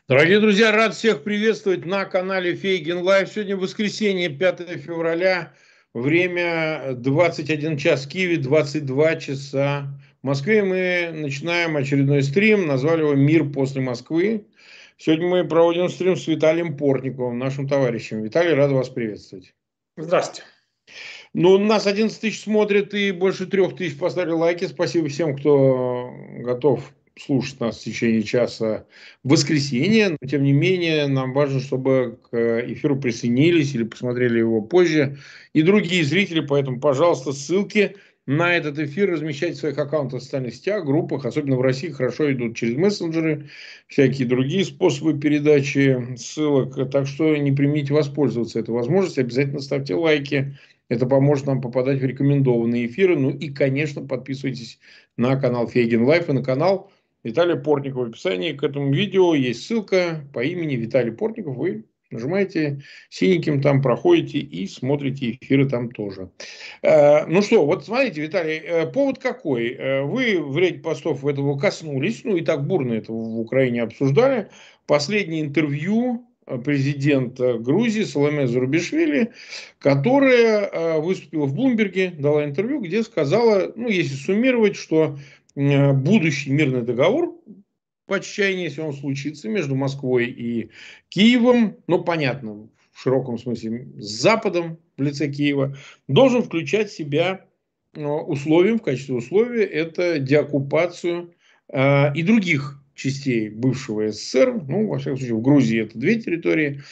Дорогие друзья, рад всех приветствовать на канале Фейгин Лайв. Сегодня воскресенье, 5 февраля, время 21 час в Киеве, 22 часа в Москве. Мы начинаем очередной стрим, назвали его «Мир после Москвы». Сегодня мы проводим стрим с Виталием Портниковым, нашим товарищем. Виталий, рад вас приветствовать. Здравствуйте. Ну, нас 11 тысяч смотрит и больше 3 тысяч поставили лайки. Спасибо всем, кто готов слушать нас в течение часа в воскресенье. Но, тем не менее, нам важно, чтобы к эфиру присоединились или посмотрели его позже и другие зрители. Поэтому, пожалуйста, ссылки на этот эфир размещайте в своих аккаунтах в социальных сетях, группах. Особенно в России хорошо идут через мессенджеры, всякие другие способы передачи ссылок. Так что не примите воспользоваться этой возможностью. Обязательно ставьте лайки. Это поможет нам попадать в рекомендованные эфиры. Ну и, конечно, подписывайтесь на канал Фейгин Лайф и на канал Виталия Портникова. В описании к этому видео есть ссылка по имени Виталий Портников. Вы нажимаете синеньким, там проходите и смотрите эфиры там тоже. Ну что, вот смотрите, Виталий, повод какой? Вы в ряде постов этого коснулись, ну и так бурно это в Украине обсуждали. Последнее интервью президента Грузии Саломе Зурабишвили, которая выступила в Блумберге, дала интервью, где сказала, ну, если суммировать, что будущий мирный договор, по отчаянию, если он случится, между Москвой и Киевом, ну, понятно, в широком смысле, с Западом в лице Киева, должен включать в себя условием, в качестве условия, это деоккупацию и других частей бывшего СССР, ну, во всяком случае, в Грузии это 2 территории,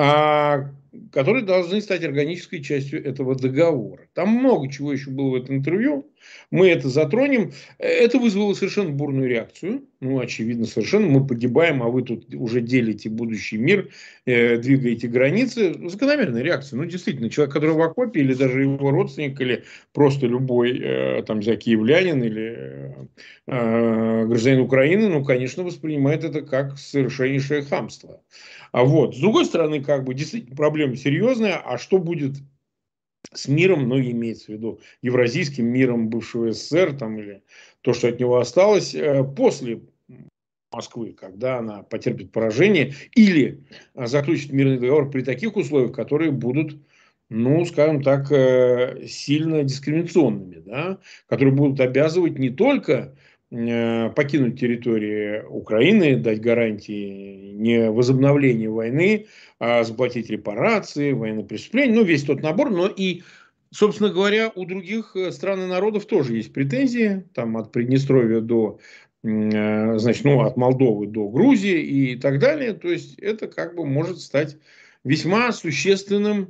которые должны стать органической частью этого договора. Там много чего еще было в этом интервью, мы это затронем. Это вызвало совершенно бурную реакцию, ну, очевидно совершенно, мы погибаем, а вы тут уже делите будущий мир, двигаете границы. Закономерная реакция, ну, действительно, человек, который в окопе, или даже его родственник, или просто любой, там, не знаю, киевлянин, или гражданин Украины, ну, конечно, воспринимает это как совершеннейшее хамство. А вот, с другой стороны, как бы, действительно, проблема серьезная, а что будет с миром, ну, имеется в виду евразийским миром бывшего СССР, там, или то, что от него осталось, после Москвы, когда она потерпит поражение, или заключит мирный договор при таких условиях, которые будут, ну, скажем так, сильно дискриминационными, да, которые будут обязывать не только покинуть территорию Украины, дать гарантии не возобновления войны, а заплатить репарации, военные преступления, ну, весь тот набор, но и, собственно говоря, у других стран и народов тоже есть претензии, там от Приднестровья до, значит, ну, от Молдовы до Грузии и так далее, то есть это как бы может стать весьма существенным,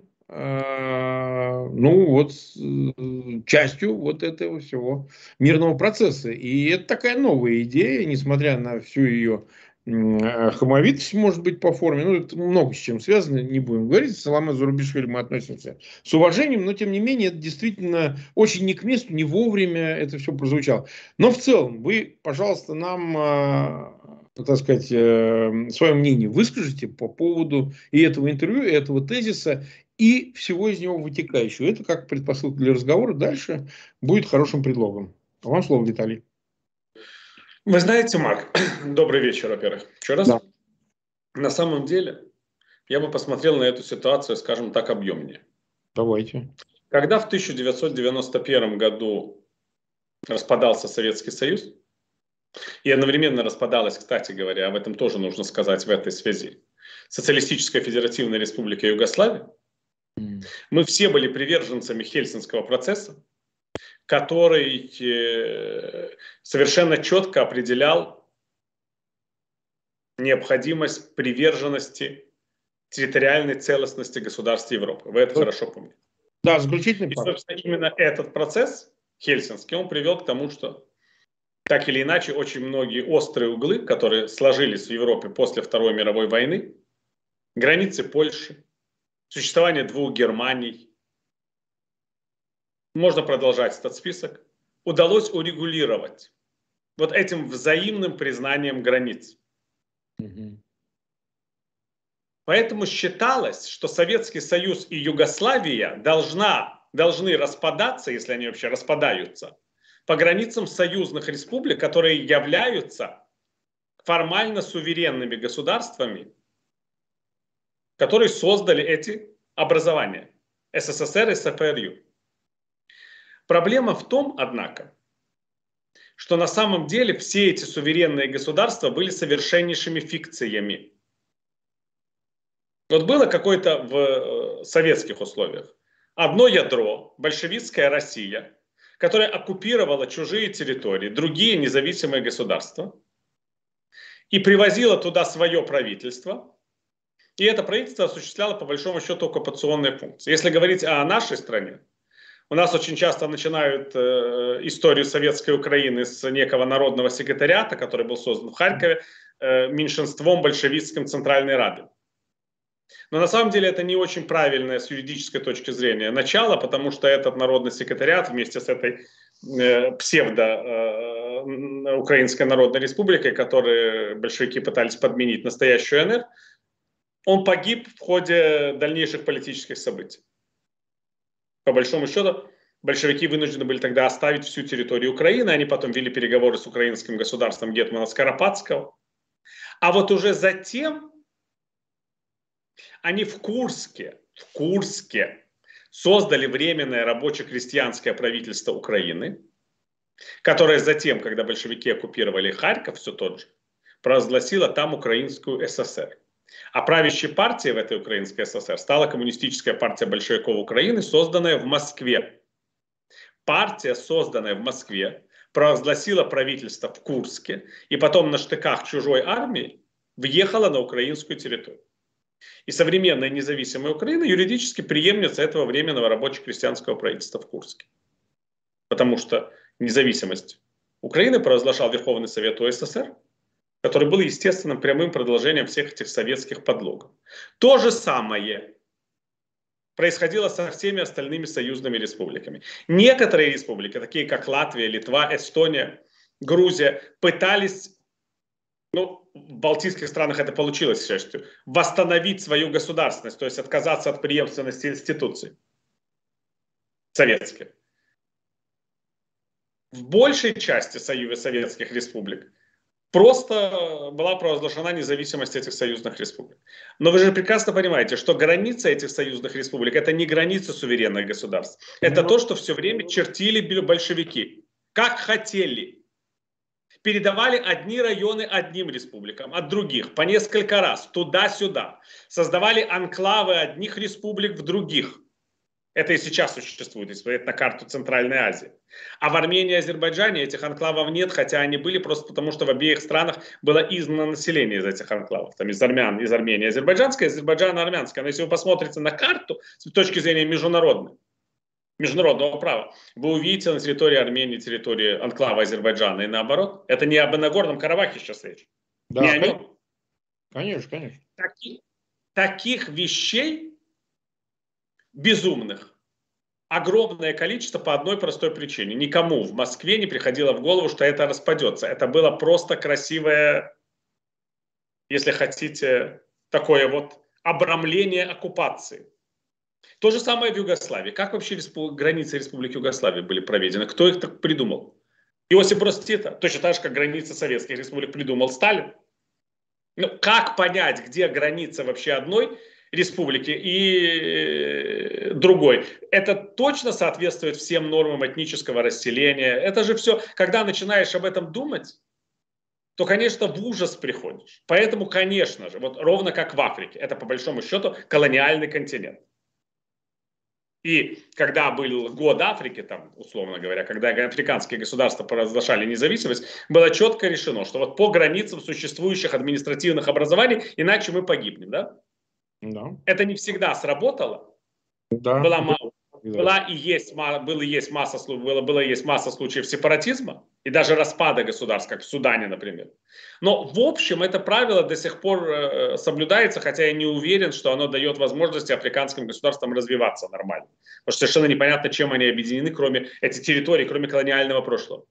ну, вот, частью вот этого всего мирного процесса. И это такая новая идея, несмотря на всю ее хамовитость, может быть, по форме. Ну, это много с чем связано, не будем говорить. К Саломе Зурабишвили мы относимся с уважением, но, тем не менее, это действительно очень не к месту, не вовремя это все прозвучало. Но в целом, вы, пожалуйста, нам, так сказать, свое мнение выскажите по поводу и этого интервью, и этого тезиса, и всего из него вытекающего. Это как предпосылка для разговора. Дальше будет хорошим предлогом. Вам слово, Виталий. Вы знаете, Марк, добрый вечер, во-первых. Еще раз. Да. На самом деле, я бы посмотрел на эту ситуацию, скажем так, объемнее. Давайте. Когда в 1991 году распадался Советский Союз, и одновременно распадалась, кстати говоря, об этом тоже нужно сказать в этой связи, Социалистическая Федеративная Республика Югославия, мы все были приверженцами Хельсинского процесса, который совершенно четко определял необходимость приверженности территориальной целостности государств Европы. Вы это хорошо помните. Да, заключительный И, пункт. собственно, именно этот процесс Хельсинский, он привел к тому, что так или иначе очень многие острые углы, которые сложились в Европе после Второй мировой войны, границы Польши, существование 2 Германий, можно продолжать этот список, удалось урегулировать вот этим взаимным признанием границ. Поэтому считалось, что Советский Союз и Югославия должны распадаться, если они вообще распадаются, по границам союзных республик, которые являются формально суверенными государствами, которые создали эти образования. СССР и СФРЮ. Проблема в том, однако, что на самом деле все эти суверенные государства были совершеннейшими фикциями. Вот было какое-то в советских условиях одно ядро, большевистская Россия, которая оккупировала чужие территории, другие независимые государства, и привозила туда свое правительство, и это правительство осуществляло по большому счету оккупационные функции. Если говорить о нашей стране, у нас очень часто начинают историю советской Украины с некого народного секретариата, который был создан в Харькове меньшинством большевистским Центральной Рады. Но на самом деле это не очень правильное с юридической точки зрения начало, потому что этот народный секретариат вместе с этой псевдо-Украинской Народной Республикой, которую большевики пытались подменить настоящую НР, он погиб в ходе дальнейших политических событий. По большому счету, большевики вынуждены были тогда оставить всю территорию Украины, они потом вели переговоры с украинским государством гетмана Скоропадского. А вот уже затем они в Курске создали временное рабоче-крестьянское правительство Украины, которое затем, когда большевики оккупировали Харьков, все тот же, провозгласило там Украинскую ССР. А правящей партией в этой Украинской ССР стала Коммунистическая партия большевиков Украины, созданная в Москве. Партия, созданная в Москве, провозгласила правительство в Курске и потом на штыках чужой армии въехала на украинскую территорию. И современная независимая Украина юридически преемница этого временного рабоче-крестьянского правительства в Курске. Потому что независимость Украины провозглашал Верховный Совет УССР, который был естественным прямым продолжением всех этих советских подлогов. То же самое происходило со всеми остальными союзными республиками. Некоторые республики, такие как Латвия, Литва, Эстония, Грузия, пытались, в балтийских странах это получилось, к счастью, восстановить свою государственность, то есть отказаться от преемственности институций советских. В большей части советских республик просто была провозглашена независимость этих союзных республик. Но вы же прекрасно понимаете, что граница этих союзных республик — это не граница суверенных государств. Это то, что все время чертили большевики. Как хотели. Передавали одни районы одним республикам, от других, по несколько раз, туда-сюда. Создавали анклавы одних республик в других. Это и сейчас существует, если смотреть на карту Центральной Азии. А в Армении и Азербайджане этих анклавов нет, хотя они были просто потому, что в обеих странах было изгнано население из этих анклавов. Там из Армении азербайджанское, из Азербайджана армянское. Но если вы посмотрите на карту с точки зрения международного права, вы увидите на территории Армении, территории анклава Азербайджана и наоборот. Это не об Нагорном Карабахе сейчас речь. Да, не о нем. Конечно. Таких вещей безумных огромное количество по одной простой причине. Никому в Москве не приходило в голову, что это распадется. Это было просто красивое, если хотите, такое вот обрамление оккупации. То же самое в Югославии. Как вообще границы Республики Югославии были проведены? Кто их так придумал? Иосиф Брос Тито. Точно так же, как границы советских республик придумал Сталин. Как понять, где граница вообще одной республики и другой? Это точно соответствует всем нормам этнического расселения. Это же все, когда начинаешь об этом думать, то, конечно, в ужас приходишь. Поэтому, конечно же, вот ровно как в Африке, это по большому счету колониальный континент. И когда был год Африки, там, условно говоря, когда африканские государства провозглашали независимость, было четко решено, что вот по границам существующих административных образований, иначе мы погибнем, да? Да. Это не всегда сработало. Да. Было и есть масса случаев сепаратизма и даже распада государств, как в Судане, например. Но в общем это правило до сих пор соблюдается, хотя я не уверен, что оно дает возможности африканским государствам развиваться нормально. Потому что совершенно непонятно, чем они объединены, кроме этих территорий, кроме колониального прошлого.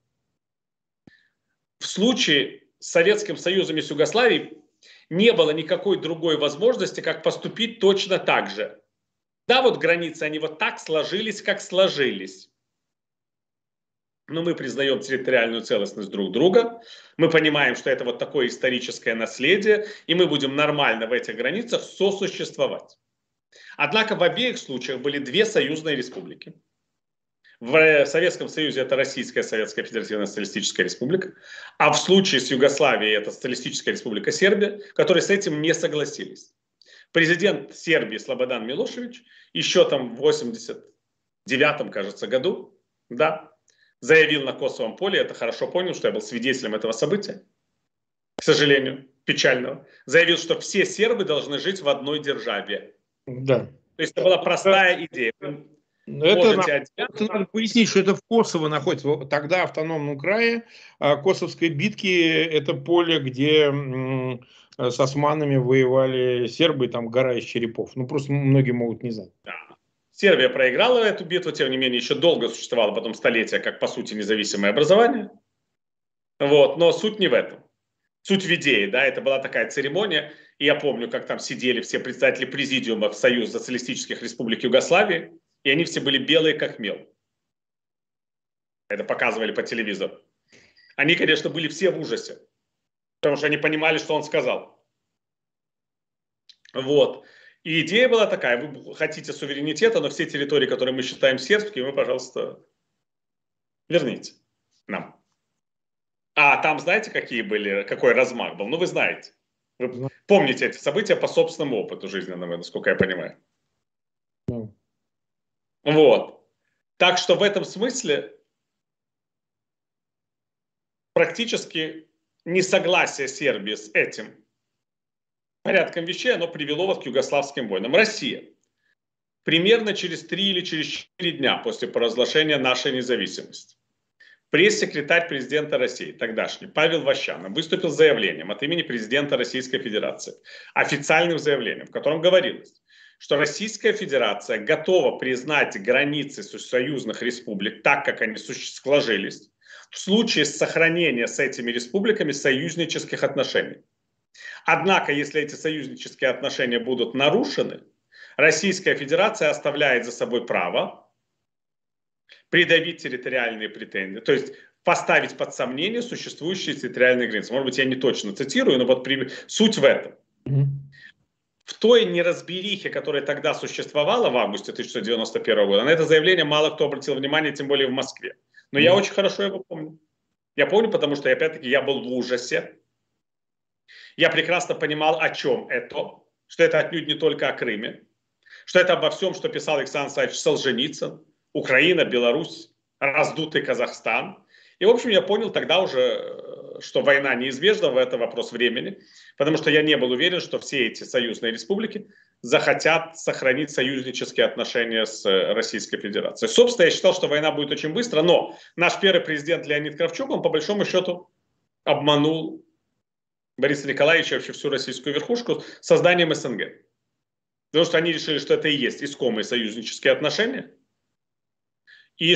В случае с Советским Союзом и с Югославией не было никакой другой возможности, как поступить точно так же. Да, вот границы, они вот так сложились, как сложились. но мы признаем территориальную целостность друг друга, мы понимаем, что это вот такое историческое наследие, и мы будем нормально в этих границах сосуществовать. Однако в обеих случаях были две союзные республики. В Советском Союзе это Российская Советская Федеративная Социалистическая Республика, а в случае с Югославией это Социалистическая Республика Сербия, которые с этим не согласились. Президент Сербии Слободан Милошевич еще там в 89-м, кажется, году, да, заявил на Косовом поле, это хорошо понял, что я был свидетелем этого события, к сожалению, печального, заявил, что все сербы должны жить в одной державе. Да. То есть это была простая идея. Это надо пояснить, что это в Косово находится. Тогда в автономном крае Косовской битки это поле, где с османами воевали сербы, там гора из черепов. Ну, просто многие могут не знать. Да. Сербия проиграла эту битву, тем не менее, еще долго существовало потом столетия, как, по сути, независимое образование. Вот. Но суть не в этом. Суть в идее, да, это была такая церемония. И я помню, как там сидели все представители президиума Союза социалистических республик Югославии, и они все были белые, как мел. Это показывали по телевизору. Они, конечно, были все в ужасе, потому что они понимали, что он сказал. Вот. И идея была такая: вы хотите суверенитета, но все территории, которые мы считаем сербскими, вы, пожалуйста, верните нам. А там знаете, какой размах был? Ну, вы знаете. Вы помните эти события по собственному опыту жизненному, насколько я понимаю. Вот. Так что в этом смысле практически несогласие Сербии с этим порядком вещей, оно привело вот к югославским войнам. Россия. Примерно через 3 или через 4 дня после провозглашения нашей независимости пресс-секретарь президента России, тогдашний, Павел Ващанов, выступил с заявлением от имени президента Российской Федерации, официальным заявлением, в котором говорилось, что Российская Федерация готова признать границы союзных республик так, как они сложились, в случае сохранения с этими республиками союзнических отношений. Однако, если эти союзнические отношения будут нарушены, Российская Федерация оставляет за собой право придавить территориальные претензии, то есть поставить под сомнение существующие территориальные границы. Может быть, я не точно цитирую, но вот суть в этом. В той неразберихе, которая тогда существовала в августе 1991 года, на это заявление мало кто обратил внимание, тем более в Москве. Но я очень хорошо его помню. Я помню, потому что, опять-таки, я был в ужасе. Я прекрасно понимал, о чем это, что это отнюдь не только о Крыме, что это обо всем, что писал Александр Александрович Солженицын, Украина, Беларусь, раздутый Казахстан. И, в общем, я понял тогда уже, что война неизбежна, это вопрос времени, потому что я не был уверен, что все эти союзные республики захотят сохранить союзнические отношения с Российской Федерацией. Собственно, я считал, что война будет очень быстро, но наш первый президент Леонид Кравчук, он по большому счету обманул Бориса Николаевича и вообще всю российскую верхушку созданием СНГ. Потому что они решили, что это и есть искомые союзнические отношения, и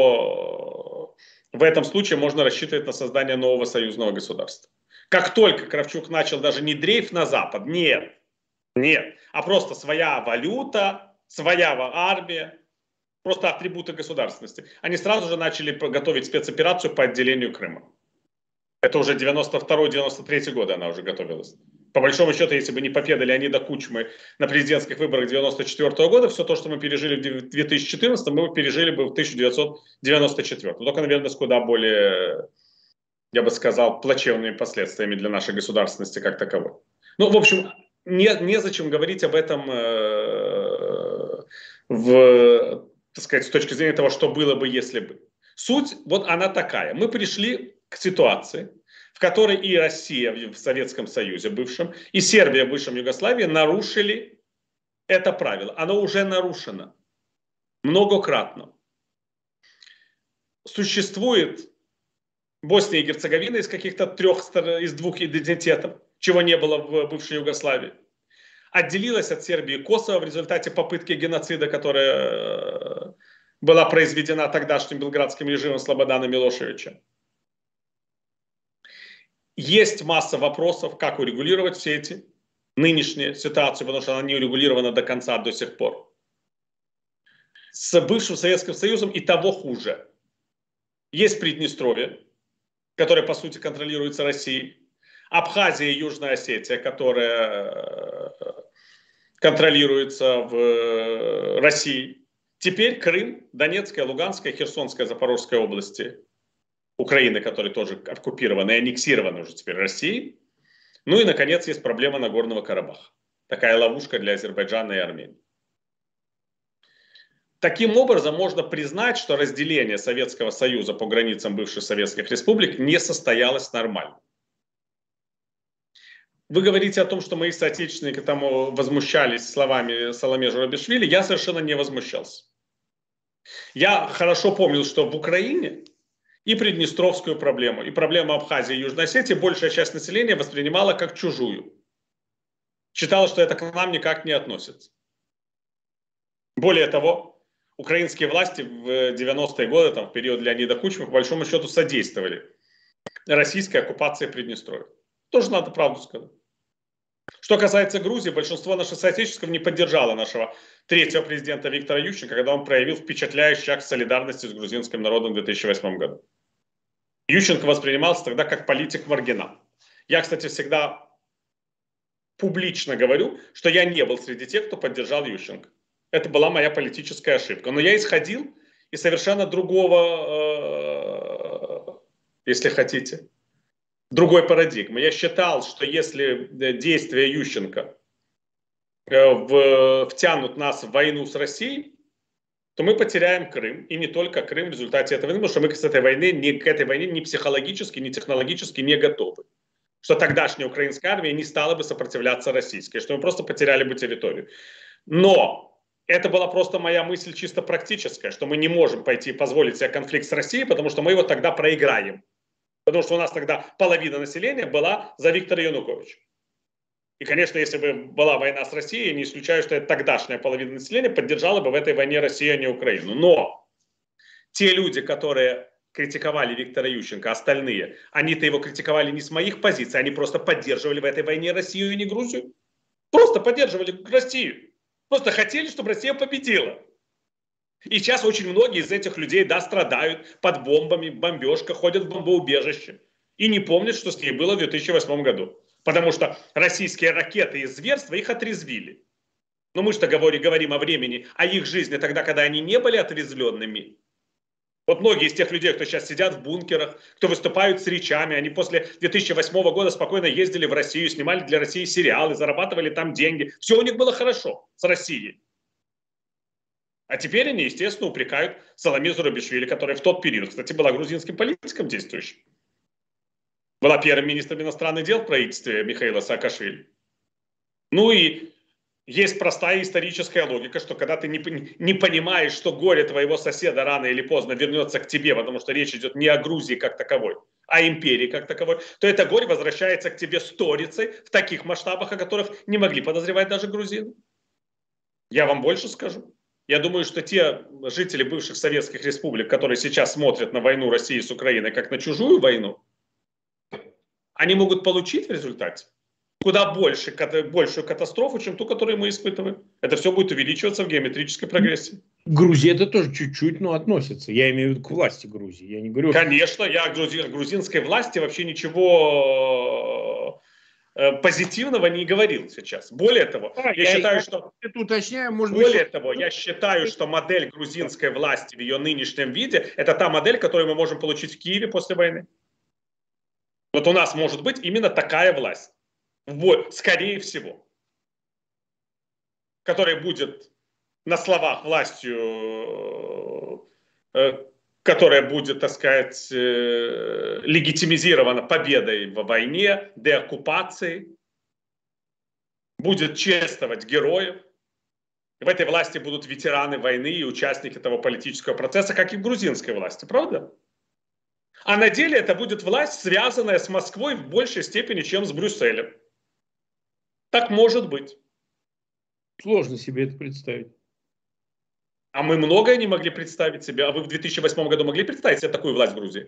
что в этом случае можно рассчитывать на создание нового союзного государства. Как только Кравчук начал даже не дрейф на Запад, нет, а просто своя валюта, своя армия, просто атрибуты государственности, они сразу же начали готовить спецоперацию по отделению Крыма. Это уже 92-93 годы она уже готовилась. По большому счету, если бы не победа Леонида Кучмы на президентских выборах 1994 года, все то, что мы пережили в 2014, мы пережили бы в 1994. Только, наверное, с куда более, я бы сказал, плачевными последствиями для нашей государственности как таковой. Ну, в общем, незачем говорить об этом так сказать, с точки зрения того, что было бы, если бы. Суть, вот она такая. Мы пришли к ситуации, в которой и Россия в Советском Союзе бывшем, и Сербия в бывшем Югославии нарушили это правило. Оно уже нарушено многократно. Существует Босния и Герцеговина из двух идентитетов, чего не было в бывшей Югославии. Отделилась от Сербии Косово в результате попытки геноцида, которая была произведена тогдашним белградским режимом Слободана Милошевича. Есть масса вопросов, как урегулировать все эти нынешние ситуации, потому что она не урегулирована до конца до сих пор. С бывшим Советским Союзом и того хуже. Есть Приднестровье, которое, по сути, контролируется Россией. Абхазия и Южная Осетия, которая контролируется в России. Теперь Крым, Донецкая, Луганская, Херсонская, Запорожская области Украины, которые тоже оккупированы и аннексированы уже теперь Россией. Ну и, наконец, есть проблема Нагорного Карабаха. Такая ловушка для Азербайджана и Армении. Таким образом, можно признать, что разделение Советского Союза по границам бывших советских республик не состоялось нормально. Вы говорите о том, что мои соотечественники там возмущались словами Саломе Зурабишвили. Я совершенно не возмущался. Я хорошо помнил, что в Украине и приднестровскую проблему, и проблему Абхазии и Южной Осетии большая часть населения воспринимала как чужую. Считала, что это к нам никак не относится. Более того, украинские власти в 90-е годы, там, в период Леонида Кучмы, по большому счету содействовали российской оккупации Приднестровья. Тоже надо правду сказать. Что касается Грузии, большинство наших соотечественников не поддержало нашего третьего президента Виктора Ющенко, когда он проявил впечатляющий акт солидарности с грузинским народом в 2008 году. Ющенко воспринимался тогда как политик-маргинал. Я, кстати, всегда публично говорю, что я не был среди тех, кто поддержал Ющенко. Это была моя политическая ошибка. Но я исходил из совершенно другого, если хотите, другой парадигмы. Я считал, что если действия Ющенко втянут нас в войну с Россией, то мы потеряем Крым. И не только Крым в результате этой войны, потому что мы к этой войне ни психологически, ни технологически не готовы. Что тогдашняя украинская армия не стала бы сопротивляться российской, что мы просто потеряли бы территорию. Но это была просто моя мысль чисто практическая, что мы не можем пойти позволить себе конфликт с Россией, потому что мы его тогда проиграем. Потому что у нас тогда половина населения была за Виктора Януковича. И, конечно, если бы была война с Россией, я не исключаю, что тогдашняя половина населения поддержала бы в этой войне Россию, а не Украину. Но те люди, которые критиковали Виктора Ющенко, остальные, они-то его критиковали не с моих позиций, они просто поддерживали в этой войне Россию и не Грузию. Просто поддерживали Россию. Просто хотели, чтобы Россия победила. И сейчас очень многие из этих людей, да, страдают под бомбами, в бомбежках, ходят в бомбоубежище. И не помнят, что с ней было в 2008 году. Потому что российские ракеты и зверства их отрезвили. Но мы что говорим о времени, о их жизни тогда, когда они не были отрезвленными. Вот многие из тех людей, кто сейчас сидят в бункерах, кто выступают с речами, они после 2008 года спокойно ездили в Россию, снимали для России сериалы, зарабатывали там деньги. Все у них было хорошо с Россией. А теперь они, естественно, упрекают Саломе Зурабишвили, которая в тот период, кстати, была грузинским политиком действующим. Была первым министром иностранных дел в правительстве Михаила Саакашвили. Ну и есть простая историческая логика, что когда ты не понимаешь, что горе твоего соседа рано или поздно вернется к тебе, потому что речь идет не о Грузии как таковой, а о империи как таковой, то это горе возвращается к тебе сторицей в таких масштабах, о которых не могли подозревать даже грузины. Я вам больше скажу. Я думаю, что те жители бывших советских республик, которые сейчас смотрят на войну России с Украиной как на чужую войну, они могут получить в результате куда большую катастрофу, чем ту, которую мы испытываем. Это все будет увеличиваться в геометрической прогрессии. Грузия это тоже чуть-чуть, но относится. Я имею в виду к власти Грузии. Я не говорю... Конечно, я о грузинской власти вообще ничего позитивного не говорил сейчас. Более того, я считаю, что... уточняю, может более того, я считаю, что модель грузинской власти в ее нынешнем виде – это та модель, которую мы можем получить в Киеве после войны. Вот у нас может быть именно такая власть. Скорее всего. Которая будет на словах властью, которая будет, так сказать, легитимизирована победой в войне, деоккупацией, будет чествовать героев. В этой власти будут ветераны войны и участники того политического процесса, как и в грузинской власти, правда? А на деле это будет власть, связанная с Москвой в большей степени, чем с Брюсселем. Так может быть. Сложно себе это представить. А мы многое не могли представить себе. А вы в 2008 году могли представить себе такую власть в Грузии?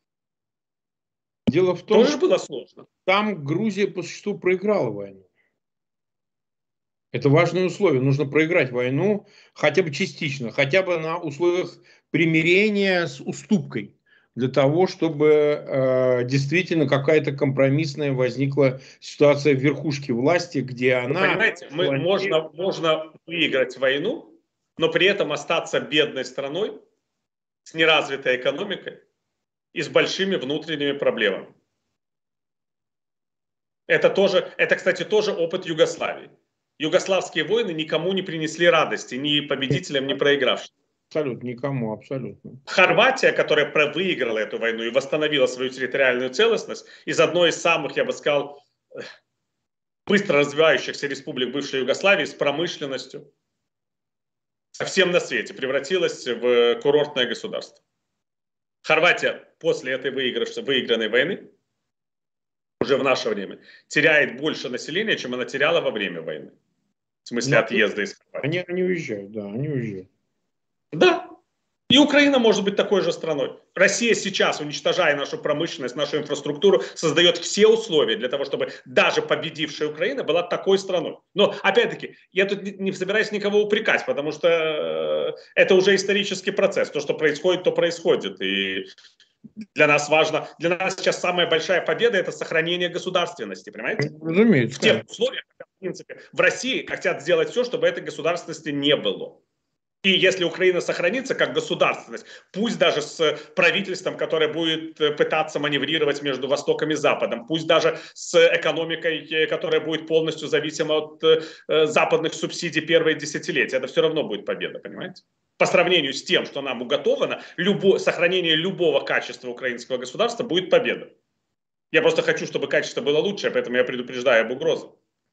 Дело в том, тоже было сложно. Там Грузия по существу проиграла войну. Это важное условие. Нужно проиграть войну хотя бы частично, хотя бы на условиях примирения с уступкой. для того, чтобы действительно какая-то компромиссная возникла ситуация в верхушке власти, где Вы она... понимаете, можно выиграть войну, но при этом остаться бедной страной с неразвитой экономикой и с большими внутренними проблемами. Это, кстати, тоже опыт Югославии. Югославские войны никому не принесли радости, ни победителям, ни проигравшим. Абсолютно никому, абсолютно. Хорватия, которая выиграла эту войну и восстановила свою территориальную целостность, из одной из самых, я бы сказал, быстро развивающихся республик бывшей Югославии с промышленностью, совсем на свете, превратилась в курортное государство. Хорватия после этой выигранной войны, уже в наше время, теряет больше населения, чем она теряла во время войны. В смысле отъезда из Хорватии. Они уезжают, да, они уезжают. Да. И Украина может быть такой же страной. Россия сейчас, уничтожая нашу промышленность, нашу инфраструктуру, создает все условия для того, чтобы даже победившая Украина была такой страной. Но, опять-таки, я тут не собираюсь никого упрекать, потому что это уже исторический процесс. То, что происходит, то происходит. И для нас важно, для нас сейчас самая большая победа – это сохранение государственности, понимаете? Разумеется. В тех условиях, в принципе, в России хотят сделать все, чтобы этой государственности не было. И если Украина сохранится как государственность, пусть даже с правительством, которое будет пытаться маневрировать между Востоком и Западом, пусть даже с экономикой, которая будет полностью зависима от западных субсидий первые десятилетия, это все равно будет победа, понимаете? По сравнению с тем, что нам уготовано, сохранение любого качества украинского государства будет победа. Я просто хочу, чтобы качество было лучше, поэтому я предупреждаю об угрозе.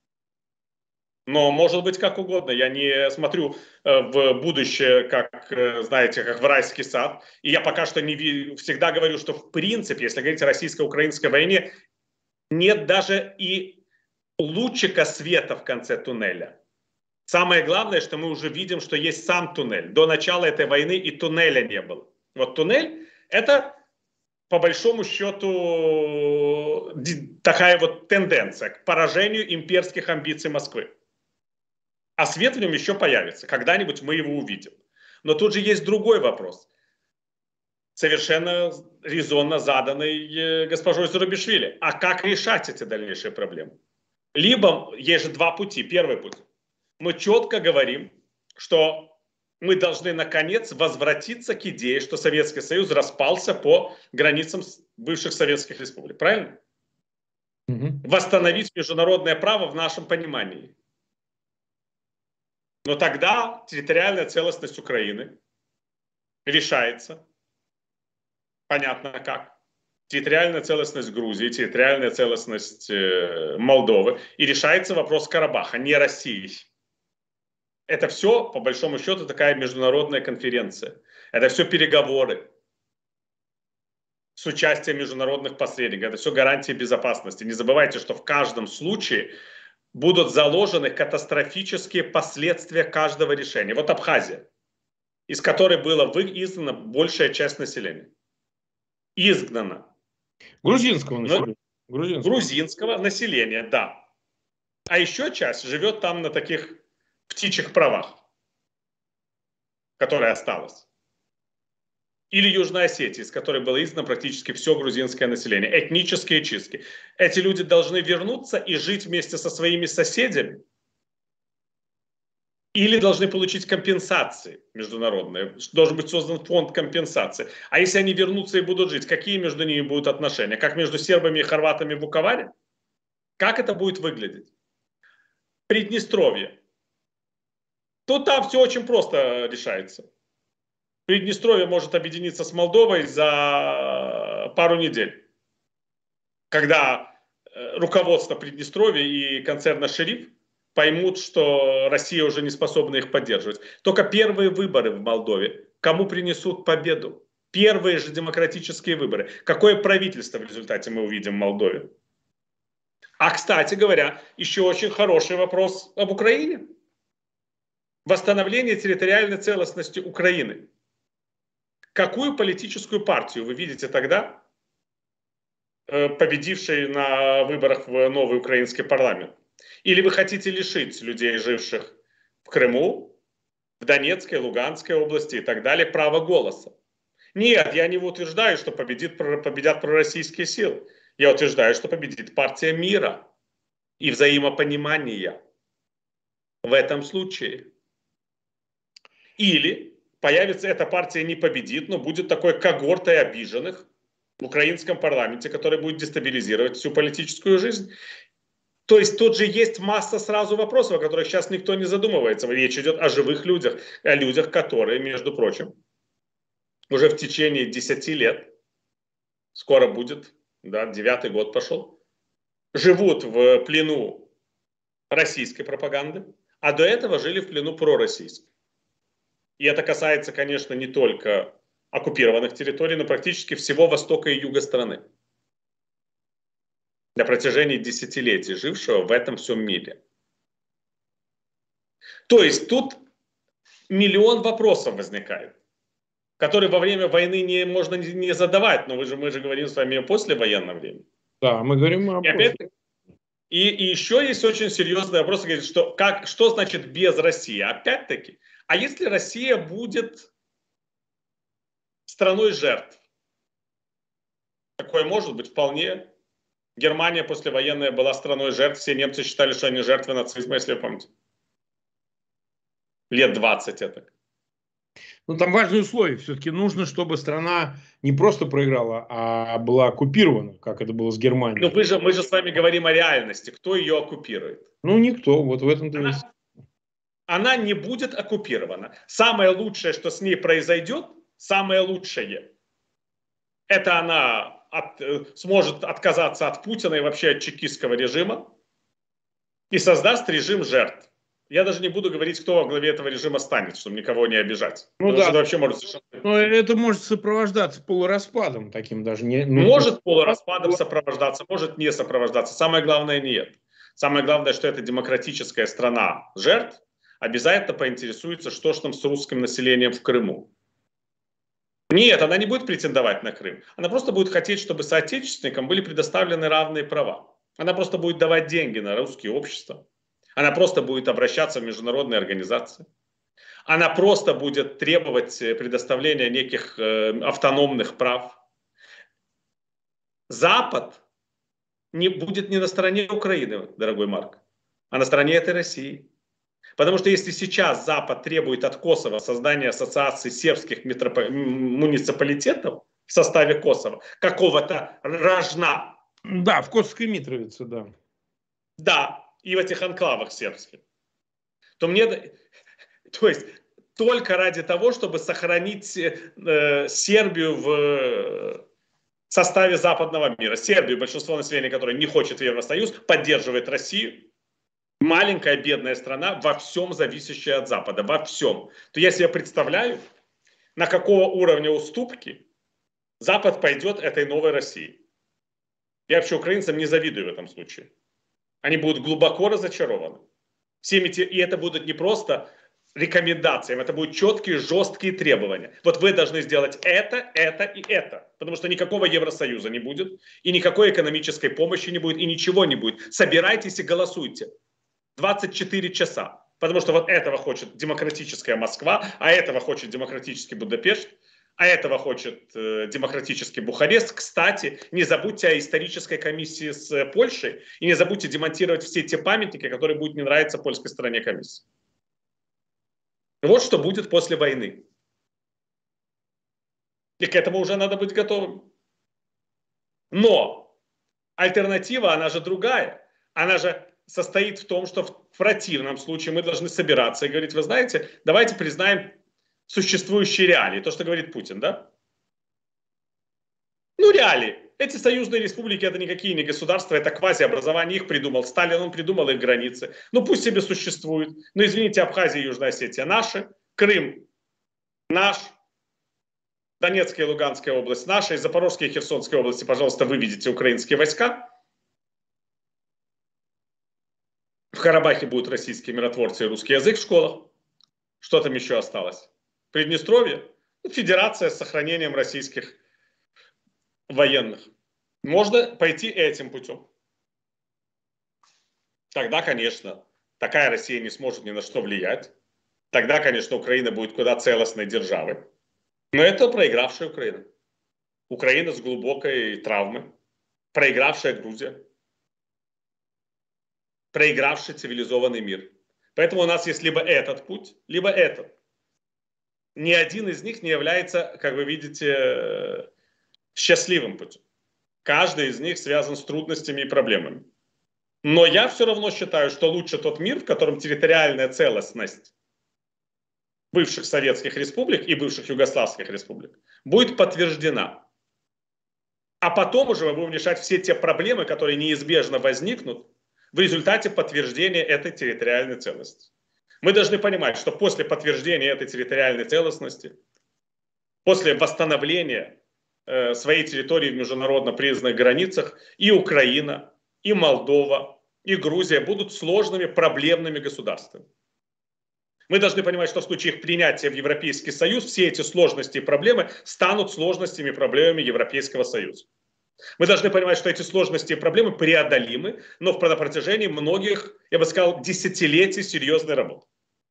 Но может быть как угодно. Я не смотрю в будущее, как, знаете, как в райский сад. И я пока что всегда говорю, что в принципе, если говорить о российско-украинской войне, нет даже и лучика света в конце туннеля. Самое главное, что мы уже видим, что есть сам туннель. До начала этой войны и туннеля не было. Вот туннель – это, по большому счету, такая вот тенденция к поражению имперских амбиций Москвы. А свет в нем еще появится. Когда-нибудь мы его увидим. Но тут же есть другой вопрос. Совершенно резонно заданный госпожой Зурабишвили. А как решать эти дальнейшие проблемы? Либо есть же два пути. Первый путь. Мы четко говорим, что мы должны наконец возвратиться к идее, что Советский Союз распался по границам бывших советских республик. Правильно? Восстановить международное право в нашем понимании. Но тогда территориальная целостность Украины решается. Понятно как. Территориальная целостность Грузии, территориальная целостность Молдовы. И решается вопрос Карабаха, не России. Это все, по большому счету, такая международная конференция. Это все переговоры с участием международных посредников. Это все гарантии безопасности. Не забывайте, что в каждом случае будут заложены катастрофические последствия каждого решения. Вот Абхазия, из которой была изгнана большая часть населения. Изгнана. Грузинского населения. Грузинского населения, да. А еще часть живет там на таких птичьих правах, которая осталась. Или Южной Осетии, из которой было изгнано практически все грузинское население. Этнические чистки. Эти люди должны вернуться и жить вместе со своими соседями. Или должны получить компенсации международные. Должен быть создан фонд компенсации. А если они вернутся и будут жить, какие между ними будут отношения? Как между сербами и хорватами в Вуковаре? Как это будет выглядеть? Приднестровье. Тут там все очень просто решается. Приднестровье может объединиться с Молдовой за пару недель. Когда руководство Приднестровья и концерна «Шериф» поймут, что Россия уже не способна их поддерживать. Только первые выборы в Молдове кому принесут победу? Первые же демократические выборы. Какое правительство в результате мы увидим в Молдове? А, кстати говоря, еще очень хороший вопрос об Украине. Восстановление территориальной целостности Украины. Какую политическую партию вы видите тогда, победившей на выборах в новый украинский парламент? Или вы хотите лишить людей, живших в Крыму, в Донецкой, Луганской области и так далее, права голоса? Нет, я не утверждаю, что победят пророссийские силы. Я утверждаю, что победит партия мира и взаимопонимания в этом случае. Или появится эта партия не победит, но будет такой когортой обиженных в украинском парламенте, который будет дестабилизировать всю политическую жизнь. То есть тут же есть масса сразу вопросов, о которых сейчас никто не задумывается. Речь идет о живых людях, о людях, которые, между прочим, уже в течение 10 лет, скоро будет, да, 9-й год пошел, живут в плену российской пропаганды, а до этого жили в плену пророссийской. И это касается, конечно, не только оккупированных территорий, но практически всего востока и юга страны. На протяжении десятилетий жившего в этом всем мире. То есть тут миллион вопросов возникает, которые во время войны можно не задавать, но мы же говорим с вами о послевоенном времени. Да, мы говорим о и еще есть очень серьезный вопрос, что значит без России? Опять-таки, а если Россия будет страной жертв? Такое может быть вполне. Германия послевоенная была страной жертв. Все немцы считали, что они жертвы нацизма, если вы помните. Лет 20 это. Ну, там важные условия. Все-таки нужно, чтобы страна не просто проиграла, а была оккупирована, как это было с Германией. Ну, мы же с вами говорим о реальности. Кто ее оккупирует? Ну, никто. Вот в этом-то есть. Она не будет оккупирована. Самое лучшее, что с ней произойдет, самое лучшее, это она сможет отказаться от Путина и вообще от чекистского режима и создаст режим жертв. Я даже не буду говорить, кто во главе этого режима станет, чтобы никого не обижать. Ну да, это вообще может совершенно... но это может сопровождаться полураспадом таким даже. Может полураспадом сопровождаться, может не сопровождаться. Самое главное нет. Самое главное, что это демократическая страна жертв, обязательно поинтересуется, что же там с русским населением в Крыму. Нет, она не будет претендовать на Крым. Она просто будет хотеть, чтобы соотечественникам были предоставлены равные права. Она просто будет давать деньги на русские общества. Она просто будет обращаться в международные организации. Она просто будет требовать предоставления неких автономных прав. Запад будет не на стороне Украины, дорогой Марк, а на стороне этой России. Потому что если сейчас Запад требует от Косово создания ассоциации сербских муниципалитетов в составе Косово, какого-то рожна. Да, в Косовской Митровице, да. Да, и в этих анклавах сербских. То есть только ради того, чтобы сохранить Сербию в составе западного мира. Сербию, большинство населения которой не хочет в Евросоюз, поддерживает Россию. Маленькая бедная страна, во всем зависящая от Запада, во всем. То я себе представляю, на какого уровня уступки Запад пойдет этой новой России. Я вообще украинцам не завидую в этом случае. Они будут глубоко разочарованы. И это будут не просто рекомендации, это будут четкие, жесткие требования. Вот вы должны сделать это и это. Потому что никакого Евросоюза не будет, и никакой экономической помощи не будет, и ничего не будет. Собирайтесь и голосуйте. 24 часа. Потому что вот этого хочет демократическая Москва, а этого хочет демократический Будапешт, а этого хочет демократический Бухарест. Кстати, не забудьте о исторической комиссии с Польшей и не забудьте демонтировать все те памятники, которые будут не нравиться польской стороне комиссии. Вот что будет после войны. И к этому уже надо быть готовым. Но альтернатива, она же другая. Она же состоит в том, что в противном случае мы должны собираться и говорить, вы знаете, давайте признаем существующие реалии. То, что говорит Путин, да? Ну, реалии. Эти союзные республики, это никакие не государства, это квазиобразование, их придумал Сталин, он придумал их границы. Ну, пусть себе существуют. Но, извините, Абхазия и Южная Осетия наши, Крым наш, Донецкая и Луганская область наша, и Запорожская и Херсонская области, пожалуйста, выведите украинские войска. В Карабахе будут российские миротворцы и русский язык в школах. Что там еще осталось? Приднестровье? Федерация с сохранением российских военных. Можно пойти этим путем. Тогда, конечно, такая Россия не сможет ни на что влиять. Тогда, конечно, Украина будет куда целостной державой. Но это проигравшая Украина. Украина с глубокой травмой. Проигравшая Грузия. Проигравший цивилизованный мир. Поэтому у нас есть либо этот путь, либо этот. Ни один из них не является, как вы видите, счастливым путем. Каждый из них связан с трудностями и проблемами. Но я все равно считаю, что лучше тот мир, в котором территориальная целостность бывших советских республик и бывших югославских республик будет подтверждена. А потом уже мы будем решать все те проблемы, которые неизбежно возникнут в результате подтверждения этой территориальной целостности. Мы должны понимать, что после подтверждения этой территориальной целостности, после восстановления своей территории в международно признанных границах, и Украина, и Молдова, и Грузия будут сложными, проблемными государствами. Мы должны понимать, что в случае их принятия в Европейский Союз все эти сложности и проблемы станут сложностями и проблемами Европейского Союза. Мы должны понимать, что эти сложности и проблемы преодолимы, но на протяжении многих, я бы сказал, десятилетий серьезной работы.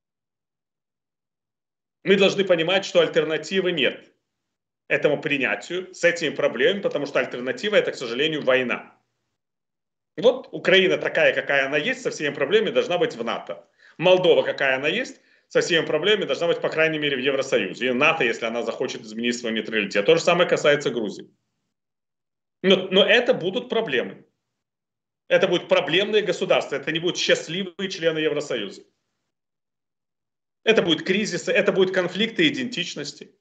Мы должны понимать, что альтернативы нет этому принятию с этими проблемами, потому что альтернатива — это, к сожалению, война. Вот Украина такая, какая она есть, со всеми проблемами должна быть в НАТО. Молдова, какая она есть, со всеми проблемами должна быть, по крайней мере, в Евросоюзе. И НАТО, если она захочет изменить свой нейтралитет. То же самое касается Грузии. Но это будут проблемы. Это будут проблемные государства. Это не будут счастливые члены Евросоюза. Это будут кризисы, это будут конфликты идентичности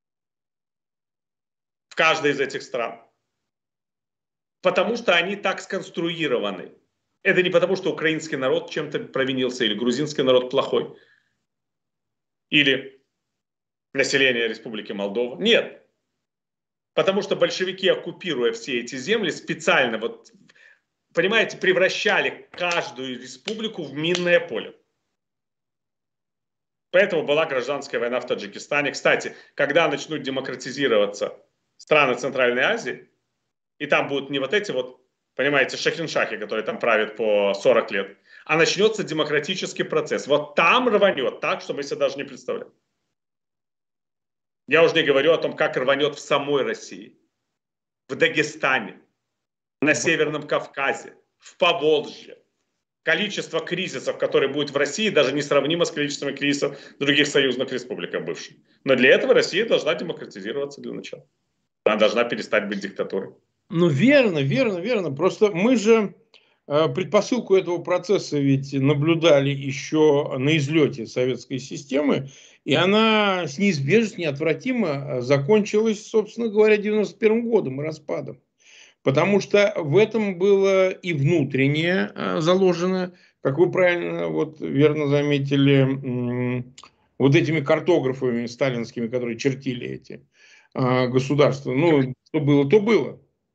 в каждой из этих стран. Потому что они так сконструированы. Это не потому, что украинский народ чем-то провинился, или грузинский народ плохой, или население Республики Молдова. Нет. Потому что большевики, оккупируя все эти земли, специально, вот, понимаете, превращали каждую республику в минное поле. Поэтому была гражданская война в Таджикистане. Кстати, когда начнут демократизироваться страны Центральной Азии, и там будут не вот эти вот, понимаете, шахиншахи, которые там правят по 40 лет, а начнется демократический процесс. Вот там рванет так, что мы себе даже не представляем. Я уже не говорю о том, как рванет в самой России, в Дагестане, на Северном Кавказе, в Поволжье. Количество кризисов, которые будут в России, даже несравнимо с количеством кризисов в других союзных республиках бывших. Но для этого Россия должна демократизироваться для начала. Она должна перестать быть диктатурой. Ну, верно. Просто мы же предпосылку этого процесса ведь наблюдали еще на излете советской системы, и она с неизбежностью, неотвратимо закончилась, собственно говоря, 91 годом и распадом. Потому что в этом было и внутреннее заложено, как вы правильно, вот, верно заметили, вот этими картографами сталинскими, которые чертили эти государства. Ну, что было, то было.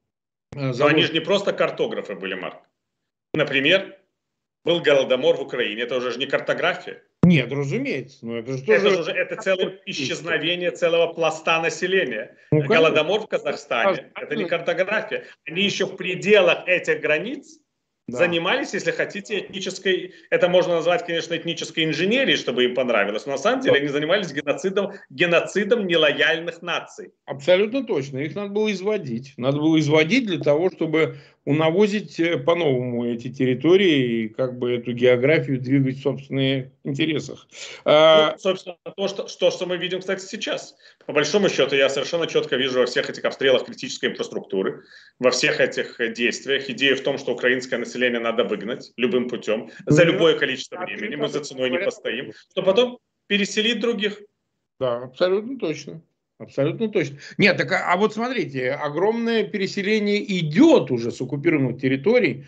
Но они же не просто картографы были, Марк. Например, был голодомор в Украине. Это уже не картография. Нет, разумеется. Но это же тоже... это целое исчезновение целого пласта населения. Ну, голодомор в Казахстане — это не картография. Они еще в пределах этих границ занимались, если хотите, этнической... Это можно назвать, конечно, этнической инженерией, чтобы им понравилось. Но на самом деле они занимались геноцидом нелояльных наций. Абсолютно точно. Их надо было изводить. Надо было изводить для того, чтобы унавозить по-новому эти территории и как бы эту географию двигать в собственных интересах. Ну, собственно, то, что мы видим, кстати, сейчас. По большому счету, я совершенно четко вижу во всех этих обстрелах критической инфраструктуры, во всех этих действиях идея в том, что украинское население надо выгнать любым путем, за любое количество времени, мы за ценой не постоим, что потом переселить других. Да, абсолютно точно. Абсолютно точно. Нет, так а вот смотрите, огромное переселение идет уже с оккупированных территорий,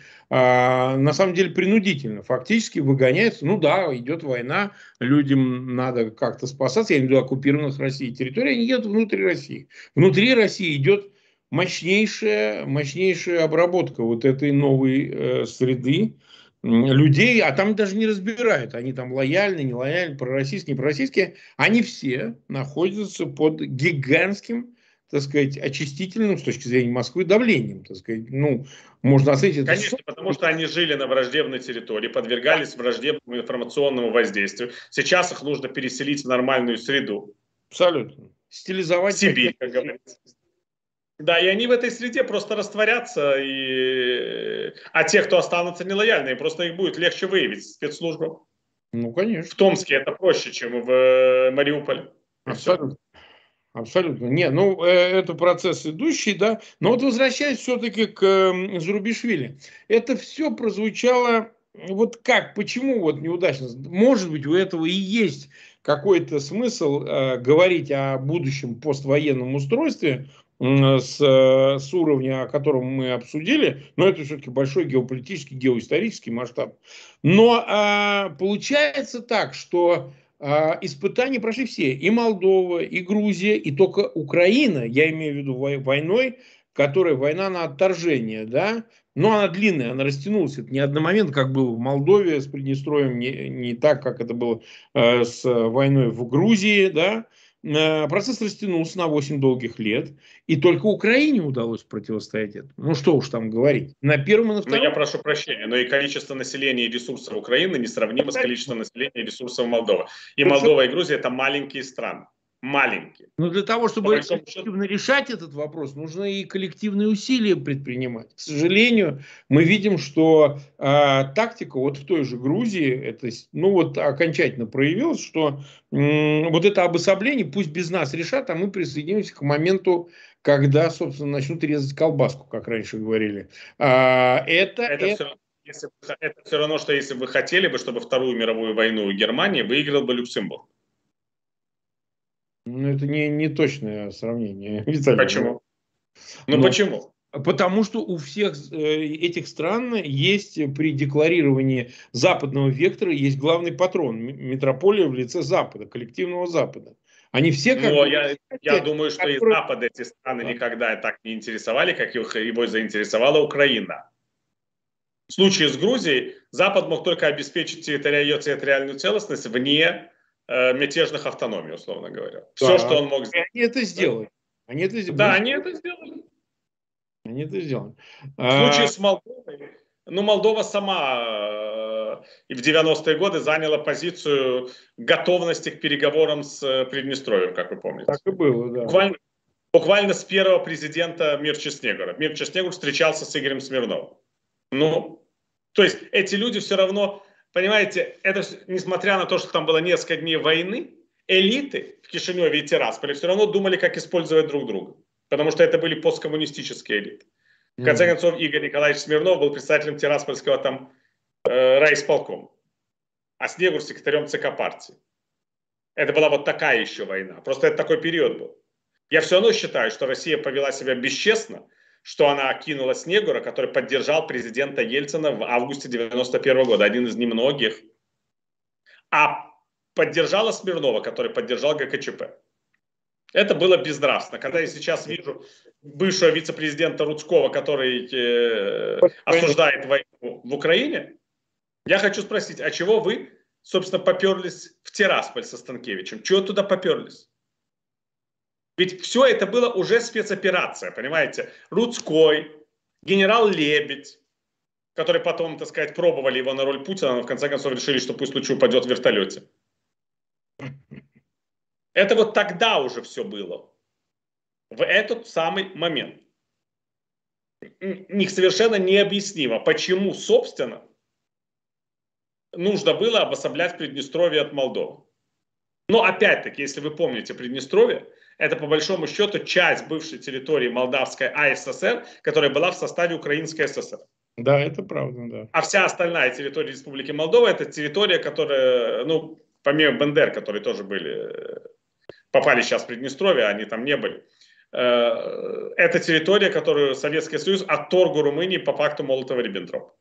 на самом деле принудительно, фактически выгоняется, ну да, идет война, людям надо как-то спасаться, я имею в виду оккупированных Россией территорий, они едут внутри России. Внутри России идет мощнейшая обработка вот этой новой среды, людей, а там даже не разбирают, они там лояльны, не лояльны, пророссийские, не пророссийские, они все находятся под гигантским, так сказать, очистительным с точки зрения Москвы давлением, так сказать, ну, можно оценить это. Конечно, потому что они жили на враждебной территории, подвергались враждебному информационному воздействию. Сейчас их нужно переселить в нормальную среду. Абсолютно. стилизовать Сибирь, как говорится. Да, и они в этой среде просто растворятся, а те, кто останутся нелояльными, просто их будет легче выявить спецслужбам. Ну, В конечно. Томске это проще, чем в Мариуполе. И все. Абсолютно. Абсолютно. Не, ну, это процесс идущий, да. Но вот возвращаясь все-таки к Зурабишвили. Это все прозвучало, вот как, почему вот неудачно? Может быть, у этого и есть какой-то смысл говорить о будущем поствоенном устройстве с уровня, о котором мы обсудили, но это все-таки большой геополитический, геоисторический масштаб. Но получается так, что испытания прошли все. И Молдова, и Грузия, и только Украина, я имею в виду войной, которая война на отторжение, да, но она длинная, она растянулась. Это не одномоментно, как было в Молдове с Приднестровьем, не так, как это было с войной в Грузии, да. Процесс растянулся на 8 долгих лет, и только Украине удалось противостоять этому. Ну, что уж там говорить. На первом и на Ну, я втором. прошу прощения, но и количество населения и ресурсов Украины несравнимо с количеством населения и ресурсов Молдовы. И Молдова, и Грузия – это маленькие страны. Маленькие. Но для того, По чтобы большому счету, эффективно решать этот вопрос, нужно и коллективные усилия предпринимать. К сожалению, мы видим, что тактика вот в той же Грузии, это, ну вот окончательно проявилась, что вот это обособление, пусть без нас решат, а мы присоединимся к моменту, когда, собственно, начнут резать колбаску, как раньше говорили. это все равно, что если бы вы хотели бы, чтобы Вторую мировую войну Германии выиграл бы Люксембург. Ну, это не точное сравнение, Виталий. Почему? Ну, почему? Потому что у всех этих стран есть при декларировании западного вектора есть главный патрон, метрополия в лице Запада, коллективного Запада. Они все как Но бы... я думаю, что и Запад эти страны никогда так не интересовали, как его заинтересовала Украина. В случае с Грузией Запад мог только обеспечить ее территориальную целостность вне мятежных автономий, условно говоря. Все, Да, что он мог сделать. они это сделали. Они это сделали. Да, они это сделали. Они это сделали. В случае с Молдовой, ну, Молдова сама и в 90-е годы заняла позицию готовности к переговорам с Приднестровьем, как вы помните. Так и было, да. Буквально с первого президента Мирча Снегура. Мирча Снегур встречался с Игорем Смирновым. Ну, то есть эти люди все равно, понимаете, это несмотря на то, что там было несколько дней войны, элиты в Кишиневе и Тирасполе все равно думали, как использовать друг друга. Потому что это были посткоммунистические элиты. В конце концов, Игорь Николаевич Смирнов был председателем Тираспольского там райисполкома, а Снегур секретарем ЦК партии. Это была вот такая еще война. Просто это такой период был. Я все равно считаю, что Россия повела себя бесчестно, что она кинула Снегура, который поддержал президента Ельцина в августе 91 года, один из немногих, а поддержала Смирнова, который поддержал ГКЧП. Это было безнравственно. Когда я сейчас вижу бывшего вице-президента Рудского, который осуждает войну в Украине, я хочу спросить, а чего вы, собственно, поперлись в Тирасполь со Станкевичем? Чего туда поперлись? Ведь все это было уже спецоперация, понимаете? Рудской, генерал Лебедь, который потом, так сказать, пробовали его на роль Путина, но в конце концов решили, что пусть лучше упадет в вертолете. Это вот тогда уже все было. В этот самый момент. Совершенно необъяснимо, почему, собственно, нужно было обособлять Приднестровье от Молдовы. Но опять-таки, если вы помните, Приднестровье – это по большому счету часть бывшей территории Молдавской АССР, которая была в составе Украинской ССР. Да, это правда, да. А вся остальная территория Республики Молдова – это территория, которая, ну, помимо Бендер, которые тоже были, попали сейчас в Приднестровье, они там не были. Это территория, которую Советский Союз отторг у Румынии по пакту Молотова-Риббентропа.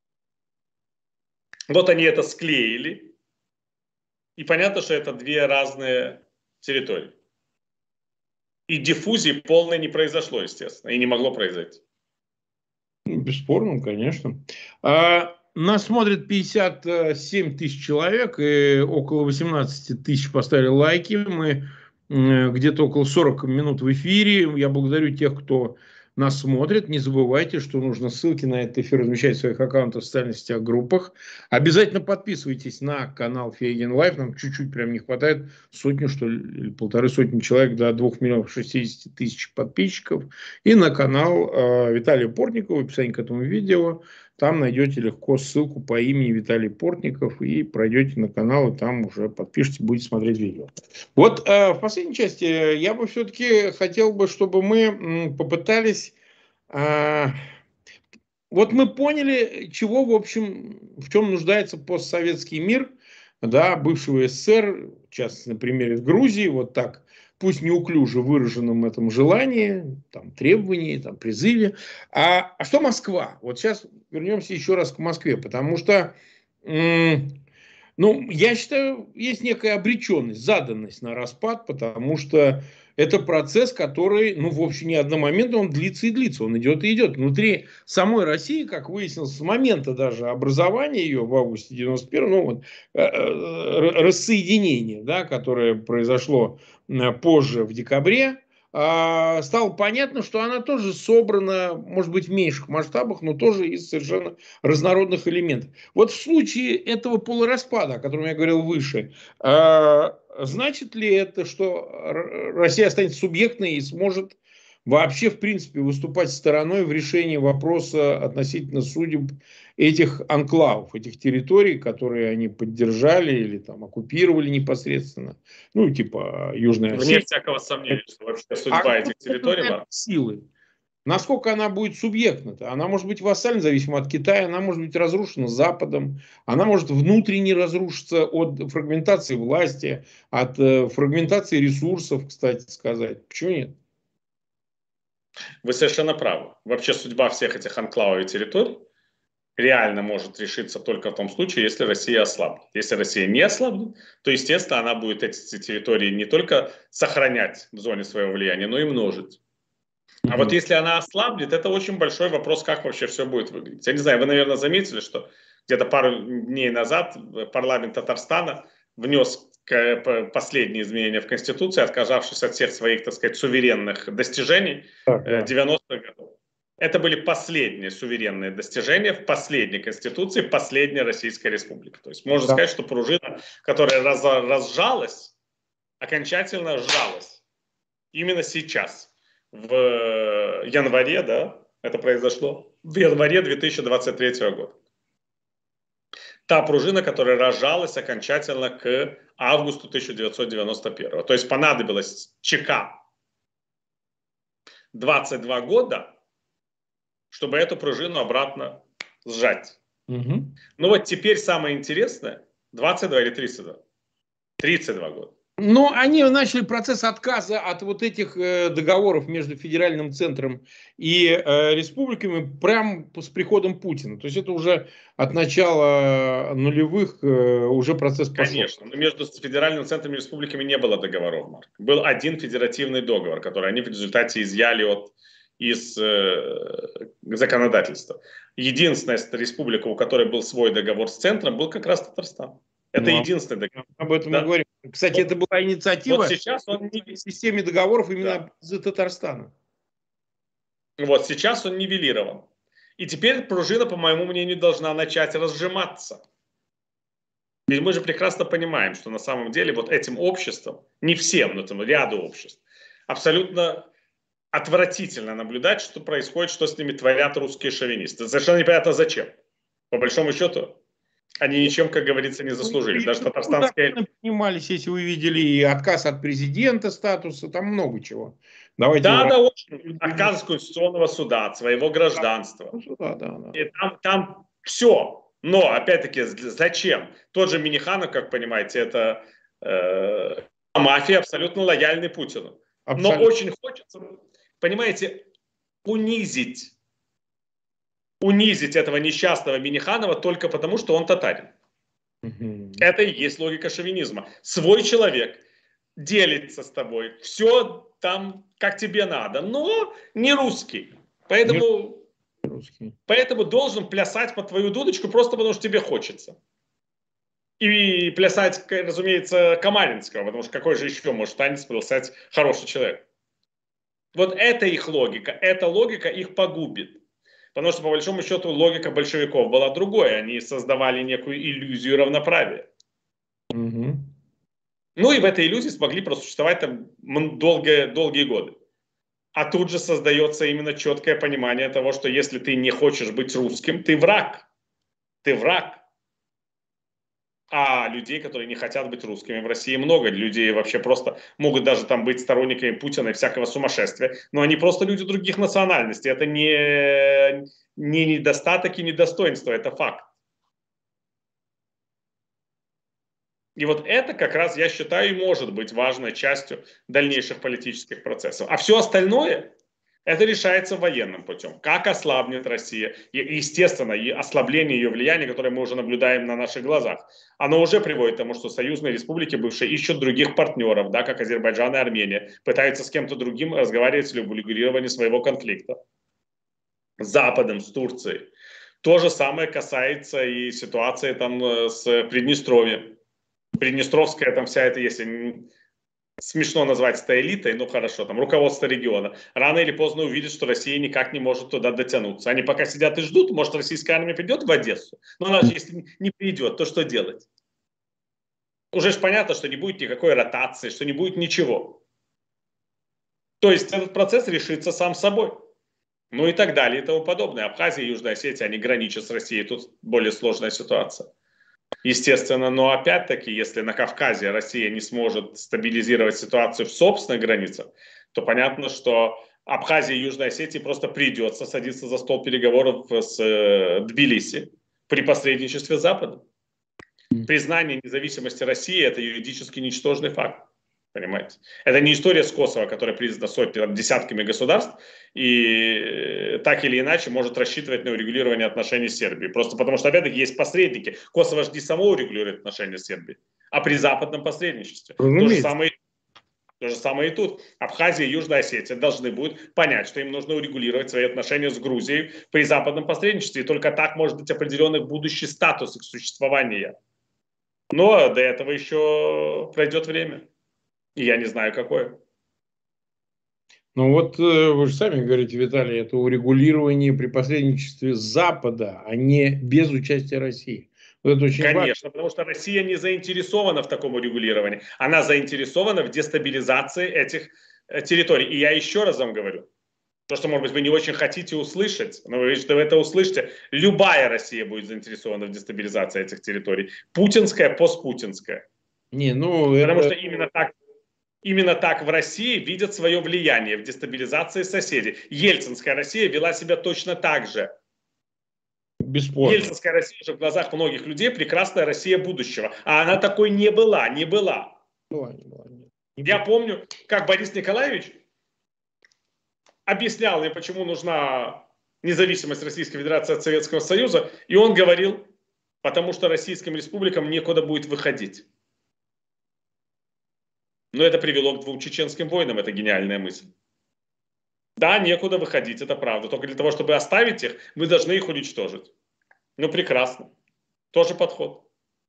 Вот они это склеили. И понятно, что это две разные территории. И диффузии полной не произошло, естественно, и не могло произойти. Бесспорно, конечно. Нас смотрит 57 тысяч человек, и около 18 тысяч поставили лайки. Мы где-то около 40 минут в эфире. Я благодарю тех, кто нас смотрят. Не забывайте, что нужно ссылки на этот эфир размещать в своих аккаунтах в социальных сетях, группах. Обязательно подписывайтесь на канал Фейгин Лайф. Нам чуть-чуть прям не хватает сотни, что ли, или полторы сотни человек до 2 миллионов 60 тысяч подписчиков. И на канал Виталия Портникова, в описании к этому видео. Там найдете легко ссылку по имени Виталий Портников и пройдете на канал, и там уже подпишите, будете смотреть видео. Вот в последней части я бы все-таки хотел бы, чтобы мы попытались... Вот мы поняли, чего, в общем, в чем нуждается постсоветский мир, да, бывшего СССР, сейчас на примере Грузии, вот так, пусть неуклюже выраженном этом желании, там, требовании, там, призыве. А что Москва? Вот сейчас вернемся еще раз к Москве, потому что, ну, я считаю, есть некая обреченность, заданность на распад, потому что это процесс, который, ну, в общем, не одномоментно, он длится и длится, он идет и идет. Внутри самой России, как выяснилось, с момента даже образования ее в августе 91-го, ну, вот, рассоединение, да, которое произошло позже, в декабре, стало понятно, что она тоже собрана, может быть, в меньших масштабах, но тоже из совершенно разнородных элементов. Вот в случае этого полураспада, о котором я говорил выше, значит ли это, что Россия останется субъектной и сможет вообще, в принципе, выступать стороной в решении вопроса относительно судеб этих анклавов, этих территорий, которые они поддержали или там оккупировали непосредственно, ну, типа Южная Вне Осетия. всякого сомнения, что вообще судьба этих территорий... Силы. Насколько она будет субъектна-то? Она может быть вассальна, зависимо от Китая, она может быть разрушена Западом, она может внутренне разрушиться от фрагментации власти, от фрагментации ресурсов, кстати сказать. Почему нет? Вы совершенно правы. Вообще судьба всех этих анклавов и территорий реально может решиться только в том случае, если Россия ослабнет. Если Россия не ослабнет, то, естественно, она будет эти территории не только сохранять в зоне своего влияния, но и множить. А вот если она ослабнет, это очень большой вопрос, как вообще все будет выглядеть. Я не знаю, вы, наверное, заметили, что где-то пару дней назад парламент Татарстана внес последние изменения в Конституцию, отказавшись от всех своих, так сказать, суверенных достижений 90-х годов. Это были последние суверенные достижения в последней Конституции последней Российской Республики. То есть можно сказать, что пружина, которая разжалась, окончательно сжалась именно сейчас. В январе, да, это произошло в январе 2023 года. Та пружина, которая разжалась окончательно к августу 1991. То есть понадобилось ЧК 22 года, чтобы эту пружину обратно сжать. Ну вот теперь самое интересное, 22 или 32? 32 года. Но они начали процесс отказа от вот этих договоров между федеральным центром и республиками прямо с приходом Путина. То есть это уже от начала нулевых уже процесс пошел. Конечно, но между федеральным центром и республиками не было договоров, Марк. Был один федеративный договор, который они в результате изъяли из законодательства. Единственная республика, у которой был свой договор с центром, был как раз Татарстан. Это единственный договор. Об этом мы говорим. Кстати, это была инициатива вот сейчас он в системе договоров именно из Татарстана. Вот сейчас он нивелирован. И теперь пружина, по моему мнению, должна начать разжиматься. Ведь мы же прекрасно понимаем, что на самом деле вот этим обществом, не всем, но там ряду обществ, абсолютно отвратительно наблюдать, что происходит, что с ними творят русские шовинисты. Совершенно непонятно зачем. По большому счету, они ничем, как говорится, не заслужили. Даже татарстанские... Понимались, если вы видели, и отказ от президента статуса, там много чего. Давайте да, очень. Отказ от Конституционного суда, от своего гражданства. Да. И там все. Но, опять-таки, зачем? Тот же Миниханов, как понимаете, это мафия, абсолютно лояльный Путину. Абсолютно. Но очень хочется, понимаете, унизить этого несчастного Миниханова только потому, что он татарин. Это и есть логика шовинизма. Свой человек делится с тобой, все там как тебе надо, но не русский. Поэтому должен плясать по твою дудочку просто потому, что тебе хочется. И плясать, разумеется, Камаринского, потому что какой же еще может танец плясать хороший человек. Вот это их логика. Эта логика их погубит. Потому что, по большому счету, логика большевиков была другой. Они создавали некую иллюзию равноправия. Угу. Ну и в этой иллюзии смогли просуществовать там долгие годы. А тут же создается именно четкое понимание того, что если ты не хочешь быть русским, ты враг. Ты враг. А людей, которые не хотят быть русскими, в России много. Людей вообще просто могут даже там быть сторонниками Путина и всякого сумасшествия. Но они просто люди других национальностей. Это не недостаток и недостоинство, это факт. И вот это как раз, я считаю, и может быть важной частью дальнейших политических процессов. А все остальное, это решается военным путем. Как ослабнет Россия? И, естественно, и ослабление ее влияния, которое мы уже наблюдаем на наших глазах, оно уже приводит к тому, что союзные республики бывшие ищут других партнеров, да, как Азербайджан и Армения, пытаются с кем-то другим разговаривать в урегулировании своего конфликта. С Западом, с Турцией. То же самое касается и ситуации там с Приднестровьем. Приднестровская там вся эта, если смешно назвать это элитой, ну хорошо, там руководство региона, рано или поздно увидит, что Россия никак не может туда дотянуться. Они пока сидят и ждут, может российская армия придет в Одессу, но она же, если не придет, то что делать? Уже ж понятно, что не будет никакой ротации, что не будет ничего. То есть этот процесс решится сам собой. Ну и так далее и тому подобное. Абхазия и Южная Осетия, они граничат с Россией, тут более сложная ситуация. Естественно, но опять-таки, если на Кавказе Россия не сможет стабилизировать ситуацию в собственных границах, то понятно, что Абхазии и Южной Осетии просто придется садиться за стол переговоров с Тбилиси при посредничестве Запада. Признание независимости России – это юридически ничтожный факт. Понимаете? Это не история с Косово, которая признана сотнями, десятками государств и так или иначе может рассчитывать на урегулирование отношений с Сербией. Просто потому что, опять-таки, есть посредники. Косово же не само урегулирует отношения с Сербией, а при западном посредничестве. То же самое и тут. Абхазия и Южная Осетия должны будут понять, что им нужно урегулировать свои отношения с Грузией при западном посредничестве. И только так может быть определенный будущий статус их существования. Но до этого еще пройдет время. И я не знаю, какое. Ну вот вы же сами говорите, Виталий, это урегулирование при посредничестве Запада, а не без участия России. Вот это очень Конечно, потому что Россия не заинтересована в таком урегулировании. Она заинтересована в дестабилизации этих территорий. И я еще раз вам говорю, то, что, может быть, вы не очень хотите услышать, но вы это услышите, любая Россия будет заинтересована в дестабилизации этих территорий. Путинская, постпутинская. Не, ну, Потому это... что именно так в России видят свое влияние в дестабилизации соседей. Ельцинская Россия вела себя точно так же. Бесспорно. Ельцинская Россия же в глазах многих людей прекрасная Россия будущего. А она такой не была, не была. Я помню, как Борис Николаевич объяснял мне, почему нужна независимость Российской Федерации от Советского Союза. И он говорил, потому что российским республикам некуда будет выходить. Но это привело к 2 чеченским войнам, это гениальная мысль. Да, некуда выходить, это правда. Только для того, чтобы оставить их, мы должны их уничтожить. Ну, прекрасно. Тоже подход.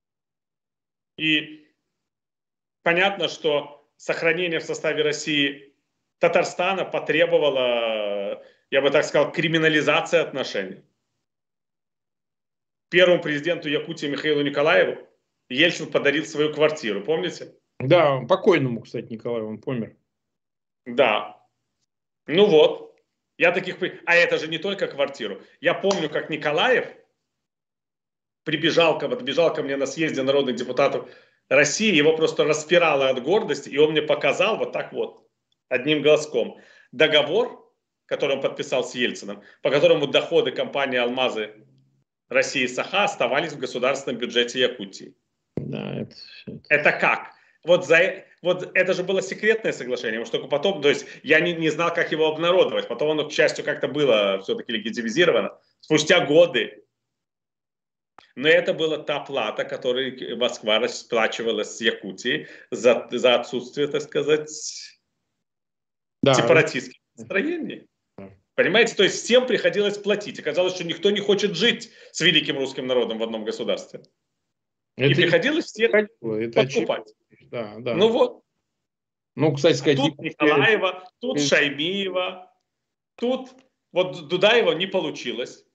И понятно, что сохранение в составе России Татарстана потребовало, я бы так сказал, криминализации отношений. Первому президенту Якутии Михаилу Николаеву Ельцин подарил свою квартиру, помните? Да, покойному, кстати, Николаю, он помер. Да. Ну вот. А это же не только квартиру. Я помню, как Николаев подбежал ко мне на съезде народных депутатов России, его просто распирало от гордости, и он мне показал вот так вот, одним глазком, договор, который он подписал с Ельциным, по которому доходы компании «Алмазы» России Саха оставались в государственном бюджете Якутии. Да, это как? Вот это же было секретное соглашение, потому что только потом, то есть я не знал, как его обнародовать, потом оно, к счастью, как-то было все-таки легитимизировано, спустя годы. Но это была та плата, которую Москва расплачивала с Якутией за отсутствие, так сказать, сепаратистских настроений. Понимаете, то есть всем приходилось платить. Оказалось, что никто не хочет жить с великим русским народом в одном государстве. И приходилось всех подкупать. Да. Ну вот. Ну, кстати А сказать, тут Николаева, тут Шаймиева, тут вот Дудаева не получилось.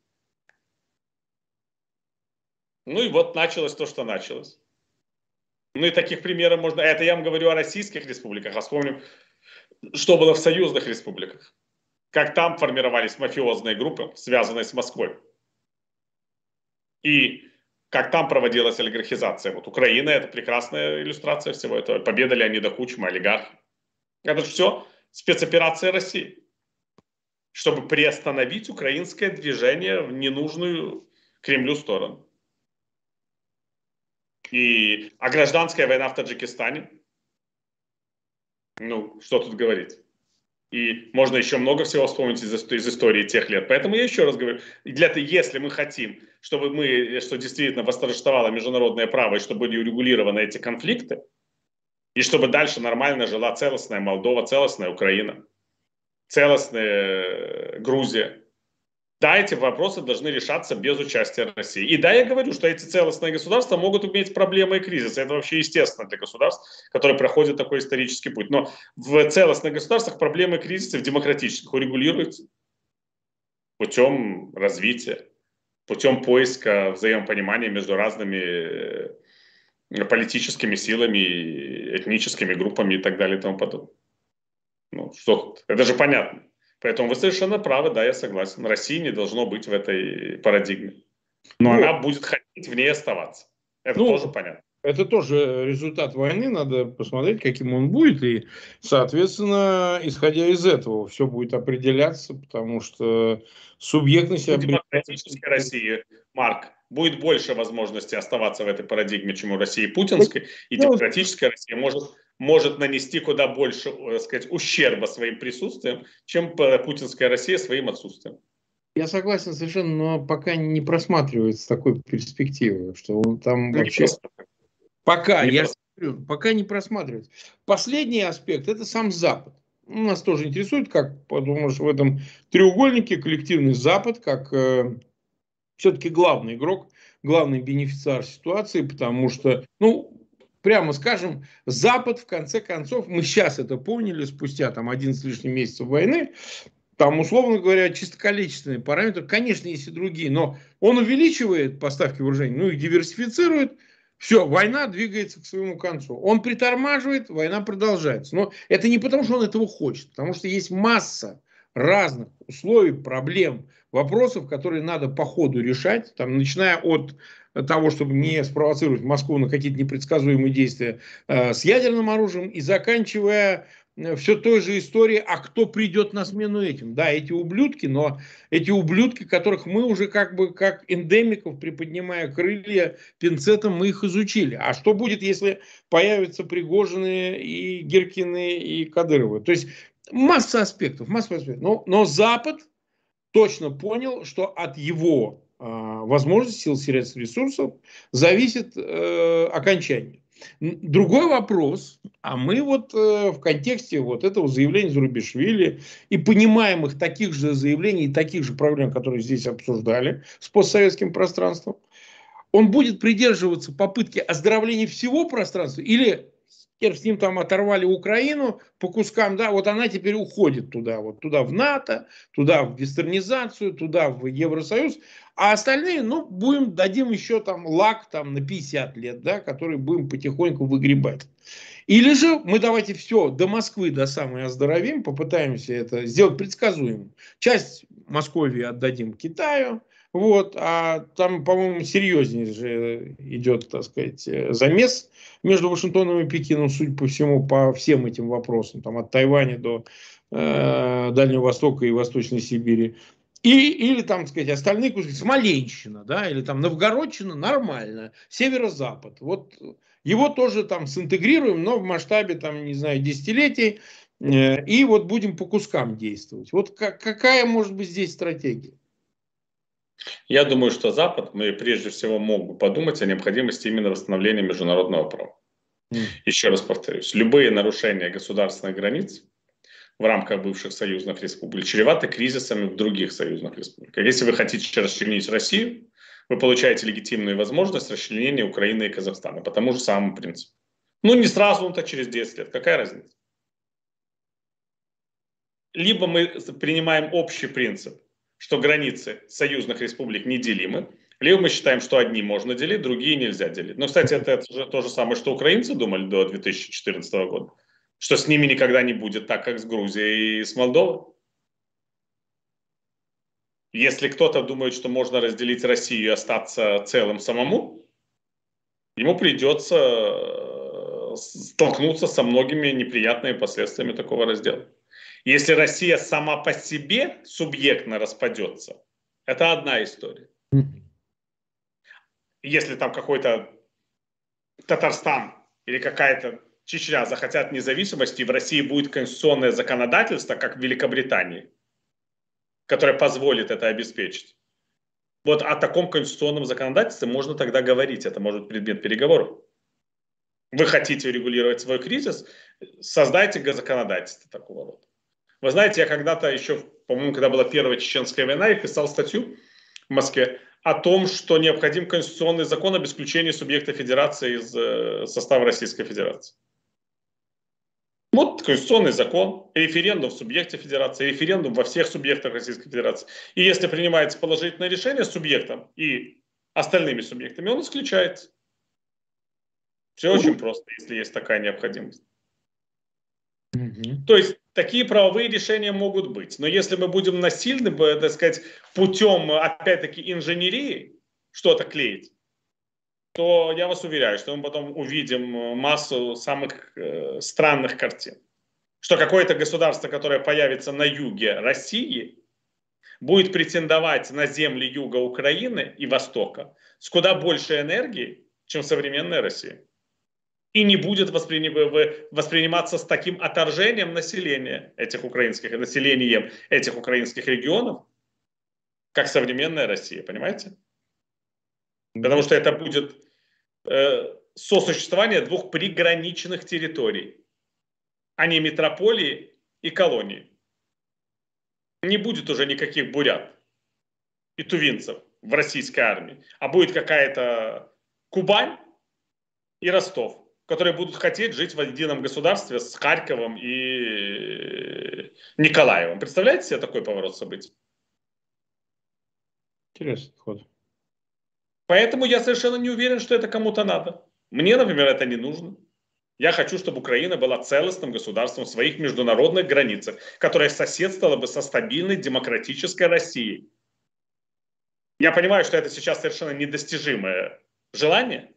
Ну и вот началось то, что началось. Ну и таких примеров можно... Это я вам говорю о российских республиках, а вспомним, что было в союзных республиках. Как там формировались мафиозные группы, связанные с Москвой. И как там проводилась олигархизация. Вот Украина — это прекрасная иллюстрация всего этого. Победа Леонида Кучмы, олигарх. Это же все спецоперация России, чтобы приостановить украинское движение в ненужную Кремлю сторону. А гражданская война в Таджикистане, ну, что тут говорить. И можно еще много всего вспомнить из истории тех лет. Поэтому я еще раз говорю, если мы хотим, чтобы что действительно восторжествовало международное право, и чтобы были урегулированы эти конфликты, и чтобы дальше нормально жила целостная Молдова, целостная Украина, целостная Грузия, да, эти вопросы должны решаться без участия России. И да, я говорю, что эти целостные государства могут иметь проблемы и кризисы. Это вообще естественно для государств, которые проходят такой исторический путь. Но в целостных государствах проблемы и кризисы в демократических урегулируются путем развития, путем поиска взаимопонимания между разными политическими силами, этническими группами и так далее и тому подобное. Ну, что это же понятно. Поэтому вы совершенно правы, да, я согласен. России не должно быть в этой парадигме. Но она будет хотеть в ней оставаться. Это тоже понятно. Это тоже результат войны, надо посмотреть, каким он будет. И, соответственно, исходя из этого, все будет определяться, потому что субъектность... У демократической России, Марк, будет больше возможностей оставаться в этой парадигме, чем у России путинской. И демократическая Россия может нанести куда больше, так сказать, ущерба своим присутствием, чем путинская Россия своим отсутствием. Я согласен совершенно, но пока не просматривается такой перспективы, что он там вообще... Пока не просматривается. Последний аспект — это сам Запад. Нас тоже интересует, как, потому что в этом треугольнике коллективный Запад, как все-таки главный игрок, главный бенефициар ситуации, потому что, ну, прямо скажем, Запад, в конце концов, мы сейчас это поняли, спустя там 11 с лишним месяцев войны, там, условно говоря, чисто количественные параметры, конечно, есть и другие, но он увеличивает поставки вооружений, ну, их диверсифицирует, все, война двигается к своему концу. Он притормаживает, война продолжается. Но это не потому, что он этого хочет, потому что есть масса разных условий, проблем, вопросов, которые надо по ходу решать, там, начиная от того, чтобы не спровоцировать Москву на какие-то непредсказуемые действия с ядерным оружием, и заканчивая все той же истории, а кто придет на смену этим. Да, эти ублюдки, но эти ублюдки, которых мы уже как бы как эндемиков, приподнимая крылья пинцетом, мы их изучили. А что будет, если появятся Пригожины и Гиркины и Кадыровы? То есть масса аспектов, масса аспектов. Но Запад точно понял, что от его возможностей, сил, средств, ресурсов зависит окончание. Другой вопрос, а мы вот в контексте вот этого заявления Зурабишвили и понимаемых таких же заявлений и таких же проблем, которые здесь обсуждали с постсоветским пространством, он будет придерживаться попытки оздоровления всего пространства или с ним там оторвали Украину по кускам, да, вот она теперь уходит туда, вот туда в НАТО, туда в вестернизацию, туда в Евросоюз, а остальные, ну, дадим еще там лак там на 50 лет, да, который будем потихоньку выгребать. Или же мы давайте все до Москвы, до самой оздоровим, попытаемся это сделать предсказуемым. Часть Московии отдадим Китаю, вот, а там, по-моему, серьезнее же идет, так сказать, замес между Вашингтоном и Пекином, судя по всему, по всем этим вопросам, там, от Тайваня до Дальнего Востока и Восточной Сибири. Или там, так сказать, остальные куски, Смоленщина, да, или там Новгородчина, нормально, Северо-Запад. Вот его тоже там синтегрируем, но в масштабе, там, не знаю, десятилетий, и вот будем по кускам действовать. Вот какая может быть здесь стратегия? Я думаю, что Запад, мы прежде всего мог бы подумать о необходимости именно восстановления международного права. Еще раз повторюсь, любые нарушения государственных границ в рамках бывших союзных республик чреваты кризисами в других союзных республиках. Если вы хотите расчленить Россию, вы получаете легитимную возможность расчленения Украины и Казахстана по тому же самому принципу. Ну, не сразу, но так через 10 лет. Какая разница? либо мы принимаем общий принцип, что границы союзных республик неделимы, либо мы считаем, что одни можно делить, другие нельзя делить. Но, кстати, это же то же самое, что украинцы думали до 2014 года, что с ними никогда не будет так, как с Грузией и с Молдовой. Если кто-то думает, что можно разделить Россию и остаться целым самому, ему придется столкнуться со многими неприятными последствиями такого раздела. Если Россия сама по себе субъектно распадется, это одна история. Если там какой-то Татарстан или какая-то Чечня захотят независимости, и в России будет конституционное законодательство, как в Великобритании, которое позволит это обеспечить. Вот о таком конституционном законодательстве можно тогда говорить, это может быть предмет переговоров. Вы хотите регулировать свой кризис, создайте законодательство такого рода. Вы знаете, я когда-то еще, по-моему, когда была первая чеченская война, я писал статью в Москве о том, что необходим конституционный закон об исключении субъекта федерации из состава Российской Федерации. Вот конституционный закон, референдум в субъекте федерации, референдум во всех субъектах Российской Федерации. И если принимается положительное решение с субъектом и остальными субъектами, он исключается. Все очень просто, если есть такая необходимость. То есть такие правовые решения могут быть. Но если мы будем насильным, так сказать, путем, опять-таки, инженерии что-то клеить, то я вас уверяю, что мы потом увидим массу самых странных картин. Что какое-то государство, которое появится на юге России, будет претендовать на земли юга Украины и Востока с куда большей энергией, чем современная Россия. И не будет восприниматься с таким отторжением населением этих украинских регионов, как современная Россия, понимаете? Потому что это будет сосуществование двух приграничных территорий, а не метрополии и колонии. Не будет уже никаких бурят и тувинцев в российской армии, а будет какая-то Кубань и Ростов, которые будут хотеть жить в едином государстве с Харьковом и Николаевым. Представляете себе такой поворот событий? Интересный ход. Поэтому я совершенно не уверен, что это кому-то надо. Мне, например, это не нужно. Я хочу, чтобы Украина была целостным государством в своих международных границах, которое соседствовало бы со стабильной демократической Россией. Я понимаю, что это сейчас совершенно недостижимое желание.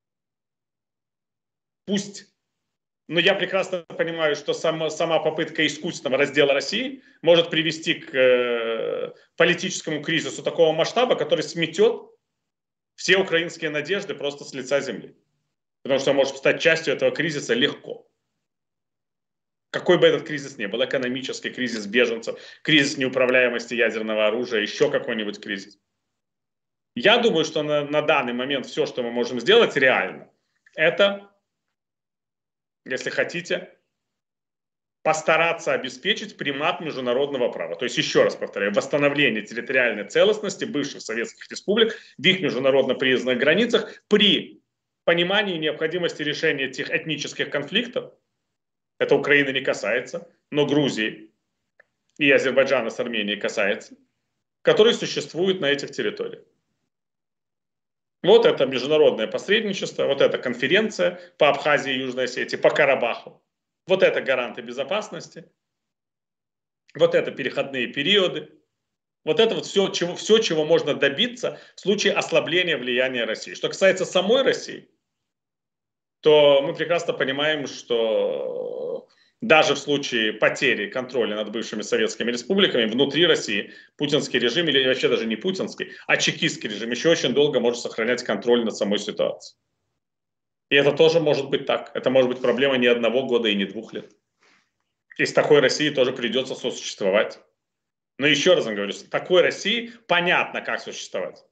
Пусть. Но я прекрасно понимаю, что сама попытка искусственного раздела России может привести к политическому кризису такого масштаба, который сметет все украинские надежды просто с лица земли. Потому что может стать частью этого кризиса легко. Какой бы этот кризис ни был, экономический кризис беженцев, кризис неуправляемости ядерного оружия, еще какой-нибудь кризис. Я думаю, что на данный момент все, что мы можем сделать реально, это, если хотите, постараться обеспечить примат международного права. То есть, еще раз повторяю, восстановление территориальной целостности бывших советских республик в их международно признанных границах при понимании необходимости решения этих этнических конфликтов. Это Украины не касается, но Грузии и Азербайджана с Арменией касается, которые существуют на этих территориях. Вот это международное посредничество, вот эта конференция по Абхазии и Южной Осетии, по Карабаху. Вот это гаранты безопасности, вот это переходные периоды, вот это вот все, чего можно добиться в случае ослабления влияния России. Что касается самой России, то мы прекрасно понимаем, что даже в случае потери контроля над бывшими советскими республиками внутри России путинский режим, или вообще даже не путинский, а чекистский режим еще очень долго может сохранять контроль над самой ситуацией. И это тоже может быть так. Это может быть проблема не 1 года и не 2 лет. И с такой Россией тоже придется сосуществовать. Но еще раз вам говорю, с такой Россией понятно, как существовать.